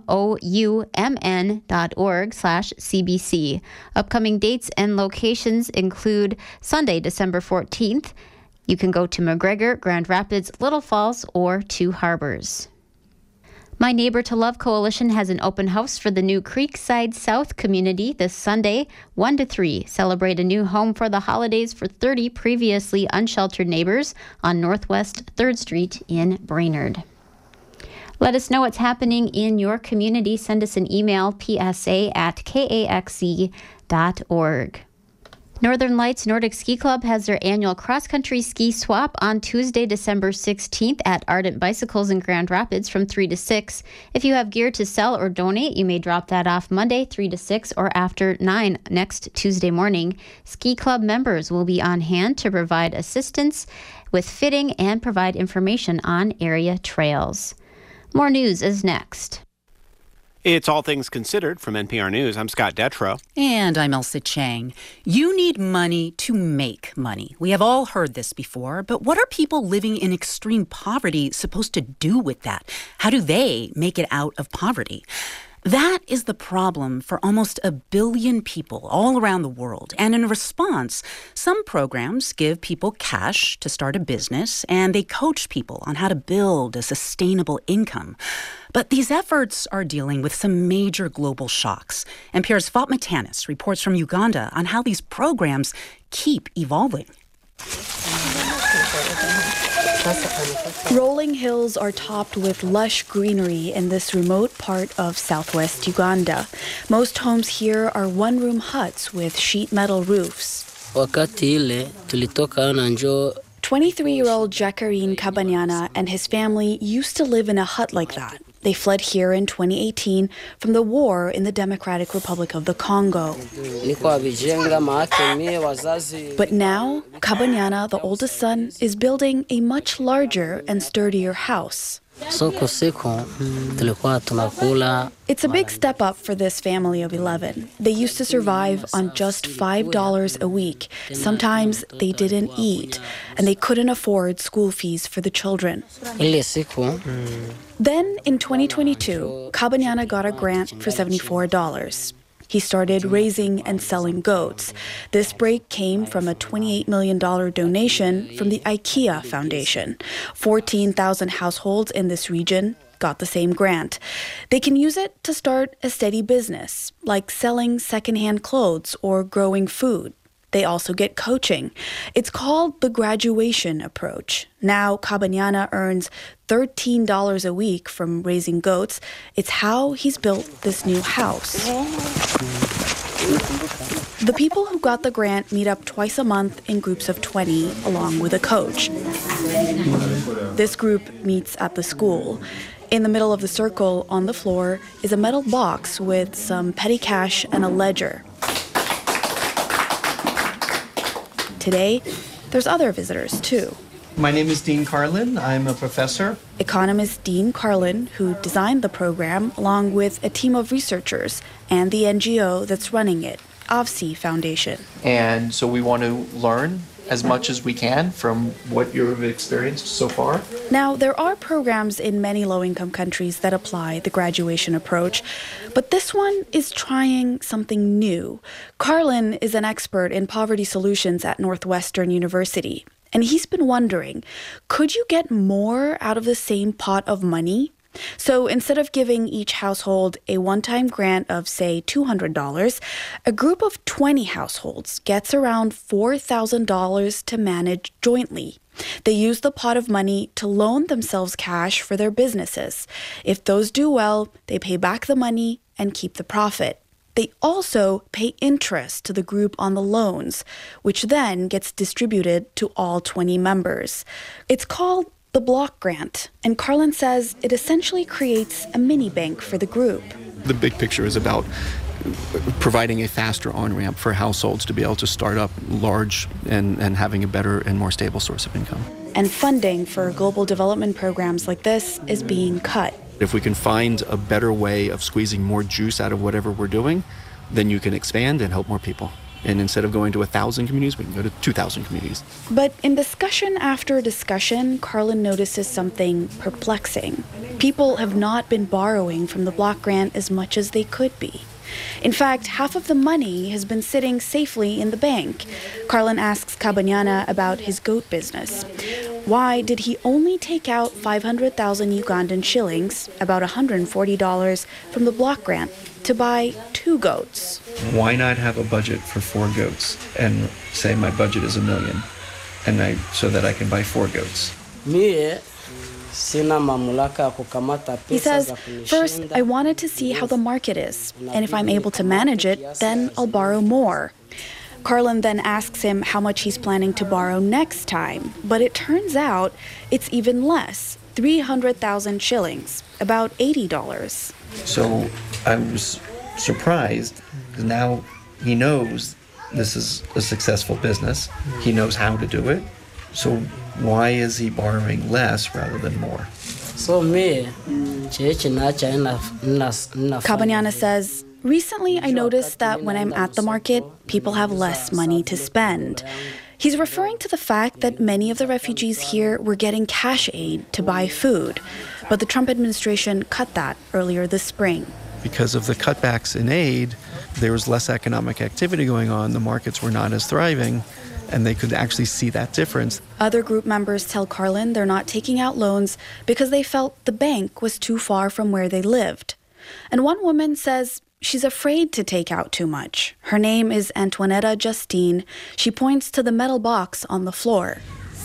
[SPEAKER 1] moumn.org/CBC. Upcoming dates and locations include Sunday, December 14th. You can go to McGregor, Grand Rapids, Little Falls, or Two Harbors. My Neighbor to Love Coalition has an open house for the new Creekside South community this Sunday, 1 to 3. Celebrate a new home for the holidays for 30 previously unsheltered neighbors on Northwest 3rd Street in Brainerd. Let us know what's happening in your community. Send us an email, psa@kaxc.org. Northern Lights Nordic Ski Club has their annual cross-country ski swap on Tuesday, December 16th at Ardent Bicycles in Grand Rapids from 3 to 6. If you have gear to sell or donate, you may drop that off Monday, 3 to 6, or after 9 next Tuesday morning. Ski Club members will be on hand to provide assistance with fitting and provide information on area trails. More news is next.
[SPEAKER 4] It's All Things Considered from NPR News. I'm Scott Detrow.
[SPEAKER 3] And I'm Elsa Chang. You need money to make money. We have all heard this before, but what are people living in extreme poverty supposed to do with that? How do they make it out of poverty? That is the problem for almost 1 billion people all around the world. And in response, some programs give people cash to start a business, and they coach people on how to build a sustainable income. But these efforts are dealing with some major global shocks. NPR's Fatma Tanis reports from Uganda on how these programs keep evolving.
[SPEAKER 21] Rolling hills are topped with lush greenery in this remote part of southwest Uganda. Most homes here are one-room huts with sheet metal roofs. 23-year-old Jacqueline Kabanyana and his family used to live in a hut like that. They fled here in 2018 from the war in the Democratic Republic of the Congo. But now, Kabanyana, the oldest son, is building a much larger and sturdier house. It's a big step up for this family of 11. They used to survive on just $5 a week. Sometimes they didn't eat, and they couldn't afford school fees for the children. Then, in 2022, Kabanyana got a grant for $74. He started raising and selling goats. This break came from a $28 million donation from the IKEA Foundation. 14,000 households in this region got the same grant. They can use it to start a steady business, like selling secondhand clothes or growing food. They also get coaching. It's called the graduation approach. Now, Kabanyana earns $13 a week from raising goats. It's how he's built this new house. The people who got the grant meet up twice a month in groups of 20, along with a coach. This group meets at the school. In the middle of the circle, on the floor, is a metal box with some petty cash and a ledger. Today, there's other visitors, too.
[SPEAKER 22] My name is Dean Carlin. I'm a professor.
[SPEAKER 21] Economist Dean Carlin, who designed the program, along with a team of researchers and the NGO that's running it, AVSI Foundation.
[SPEAKER 22] And so we want to learn as much as we can from what you've experienced so far.
[SPEAKER 21] Now, there are programs in many low-income countries that apply the graduation approach, but this one is trying something new. Carlin is an expert in poverty solutions at Northwestern University, and he's been wondering, could you get more out of the same pot of money? So instead of giving each household a one-time grant of, say, $200, a group of 20 households gets around $4,000 to manage jointly. They use the pot of money to loan themselves cash for their businesses. If those do well, they pay back the money and keep the profit. They also pay interest to the group on the loans, which then gets distributed to all 20 members. It's called the block grant, and Carlin says it essentially creates a mini bank for the group.
[SPEAKER 23] The big picture is about providing a faster on-ramp for households to be able to start up large and having a better and more stable source of income.
[SPEAKER 21] And funding for global development programs like this is being cut.
[SPEAKER 23] If we can find a better way of squeezing more juice out of whatever we're doing, then you can expand and help more people. And instead of going to 1,000 communities, we can go to 2,000 communities.
[SPEAKER 21] But in discussion after discussion, Carlin notices something perplexing. People have not been borrowing from the block grant as much as they could be. In fact, half of the money has been sitting safely in the bank. Carlin asks Kabanyana about his goat business. Why did he only take out 500,000 Ugandan shillings, about $140, from the block grant to buy 2 goats?
[SPEAKER 23] Why not have a budget for 4 goats and say my budget is $1 million, so that I can buy 4 goats?
[SPEAKER 21] He says, first, I wanted to see how the market is, and if I'm able to manage it, then I'll borrow more. Carlin then asks him how much he's planning to borrow next time, but it turns out it's even less, 300,000 shillings, about $80.
[SPEAKER 23] So I was surprised, because now he knows this is a successful business. He knows how to do it. So why is he borrowing less rather than more?
[SPEAKER 21] Kabanyana says, recently I noticed that when I'm at the market, people have less money to spend. He's referring to the fact that many of the refugees here were getting cash aid to buy food, but the Trump administration cut that earlier this spring.
[SPEAKER 23] Because of the cutbacks in aid, there was less economic activity going on, the markets were not as thriving, and they could actually see that difference.
[SPEAKER 21] Other group members tell Carlin they're not taking out loans because they felt the bank was too far from where they lived. And one woman says she's afraid to take out too much. Her name is Antoinetta Justine. She points to the metal box on the floor.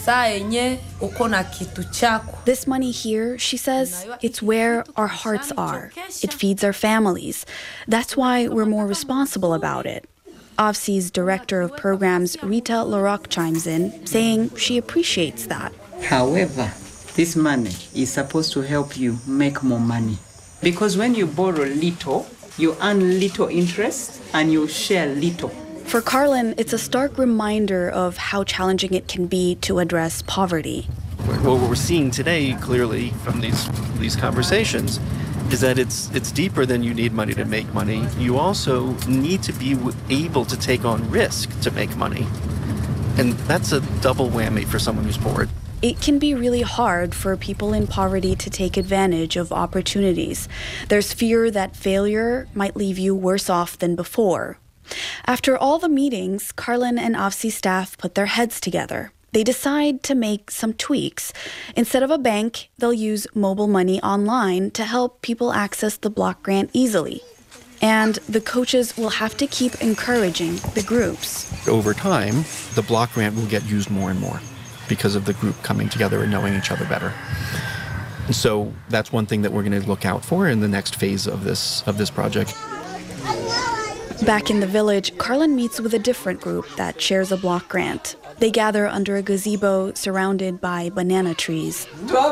[SPEAKER 21] This money here, she says, it's where our hearts are. It feeds our families. That's why we're more responsible about it. OFSI's director of programs, Rita Laroque, chimes in, saying she appreciates that.
[SPEAKER 8] However, this money is supposed to help you make more money. Because when you borrow little, you earn little interest and you share little.
[SPEAKER 21] For Carlin, it's a stark reminder of how challenging it can be to address poverty.
[SPEAKER 23] What we're seeing today, clearly, from these conversations, is that it's deeper than you need money to make money. You also need to be able to take on risk to make money. And that's a double whammy for someone who's poor.
[SPEAKER 21] It can be really hard for people in poverty to take advantage of opportunities. There's fear that failure might leave you worse off than before. After all the meetings, Carlin and OFSI staff put their heads together. They decide to make some tweaks. Instead of a bank, they'll use mobile money online to help people access the block grant easily. And the coaches will have to keep encouraging the groups.
[SPEAKER 23] Over time, the block grant will get used more and more because of the group coming together and knowing each other better. And so that's one thing that we're going to look out for in the next phase of this project.
[SPEAKER 21] Back in the village, Carlin meets with a different group that shares a block grant. They gather under a gazebo surrounded by banana trees.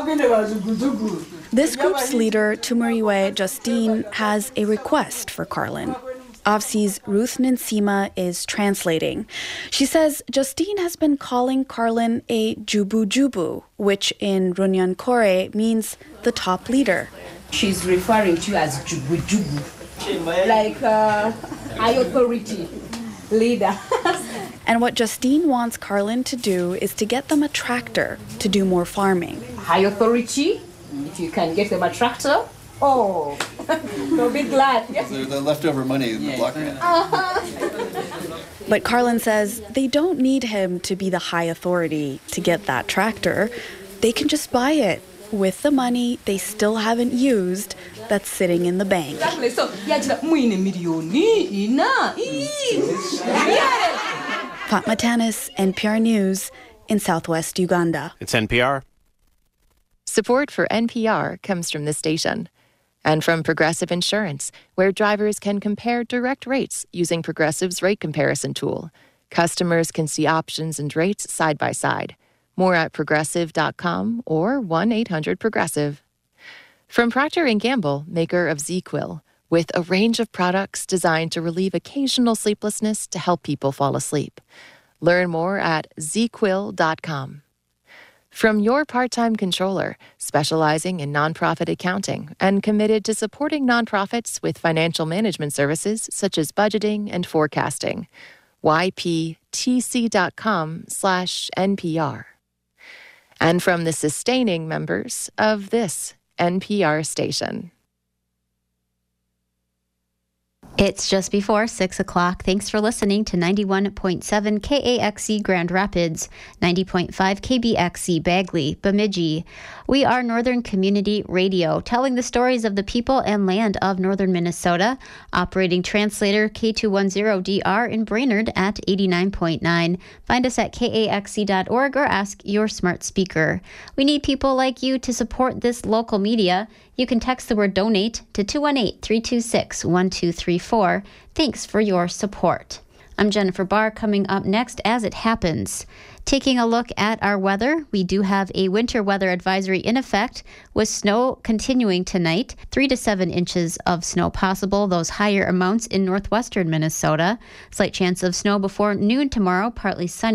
[SPEAKER 21] This group's leader, Tumuriwe Justine, has a request for Carlin. OFSI's Ruth Ninsima is translating. She says Justine has been calling Carlin a Jubu Jubu, which in Runyankore means the top leader.
[SPEAKER 9] She's referring to you as Jubu Jubu, like high authority leader.
[SPEAKER 21] And what Justine wants Carlin to do is to get them a tractor to do more farming.
[SPEAKER 9] High authority, if you can get them a tractor, oh, they'll be glad.
[SPEAKER 23] The leftover money in the block grant.
[SPEAKER 21] But Carlin says they don't need him to be the high authority to get that tractor. They can just buy it with the money they still haven't used that's sitting in the bank. Fatma Tanis, NPR News in southwest Uganda.
[SPEAKER 4] It's NPR.
[SPEAKER 5] Support for NPR comes from this station and from Progressive Insurance, where drivers can compare direct rates using Progressive's rate comparison tool. Customers can see options and rates side by side. More at progressive.com or 1-800-PROGRESSIVE. From Procter & Gamble, maker of ZzzQuil, with a range of products designed to relieve occasional sleeplessness to help people fall asleep. Learn more at ZzzQuil.com. From your part-time controller, specializing in nonprofit accounting and committed to supporting nonprofits with financial management services such as budgeting and forecasting. YPTC.com/NPR. And from the sustaining members of this NPR station.
[SPEAKER 1] It's just before 6 o'clock. Thanks for listening to 91.7 KAXE Grand Rapids, 90.5 KBXE Bagley, Bemidji. We are Northern Community Radio, telling the stories of the people and land of northern Minnesota. Operating translator K210DR in Brainerd at 89.9. Find us at kaxe.org or ask your smart speaker. We need people like you to support this local media. You can text the word donate to 218-326-1234. Thanks for your support. I'm Jennifer Barr. Coming up next, As It Happens. Taking a look at our weather, we do have a winter weather advisory in effect with snow continuing tonight. 3 to 7 inches of snow possible, those higher amounts in northwestern Minnesota. Slight chance of snow before noon tomorrow, partly sunny.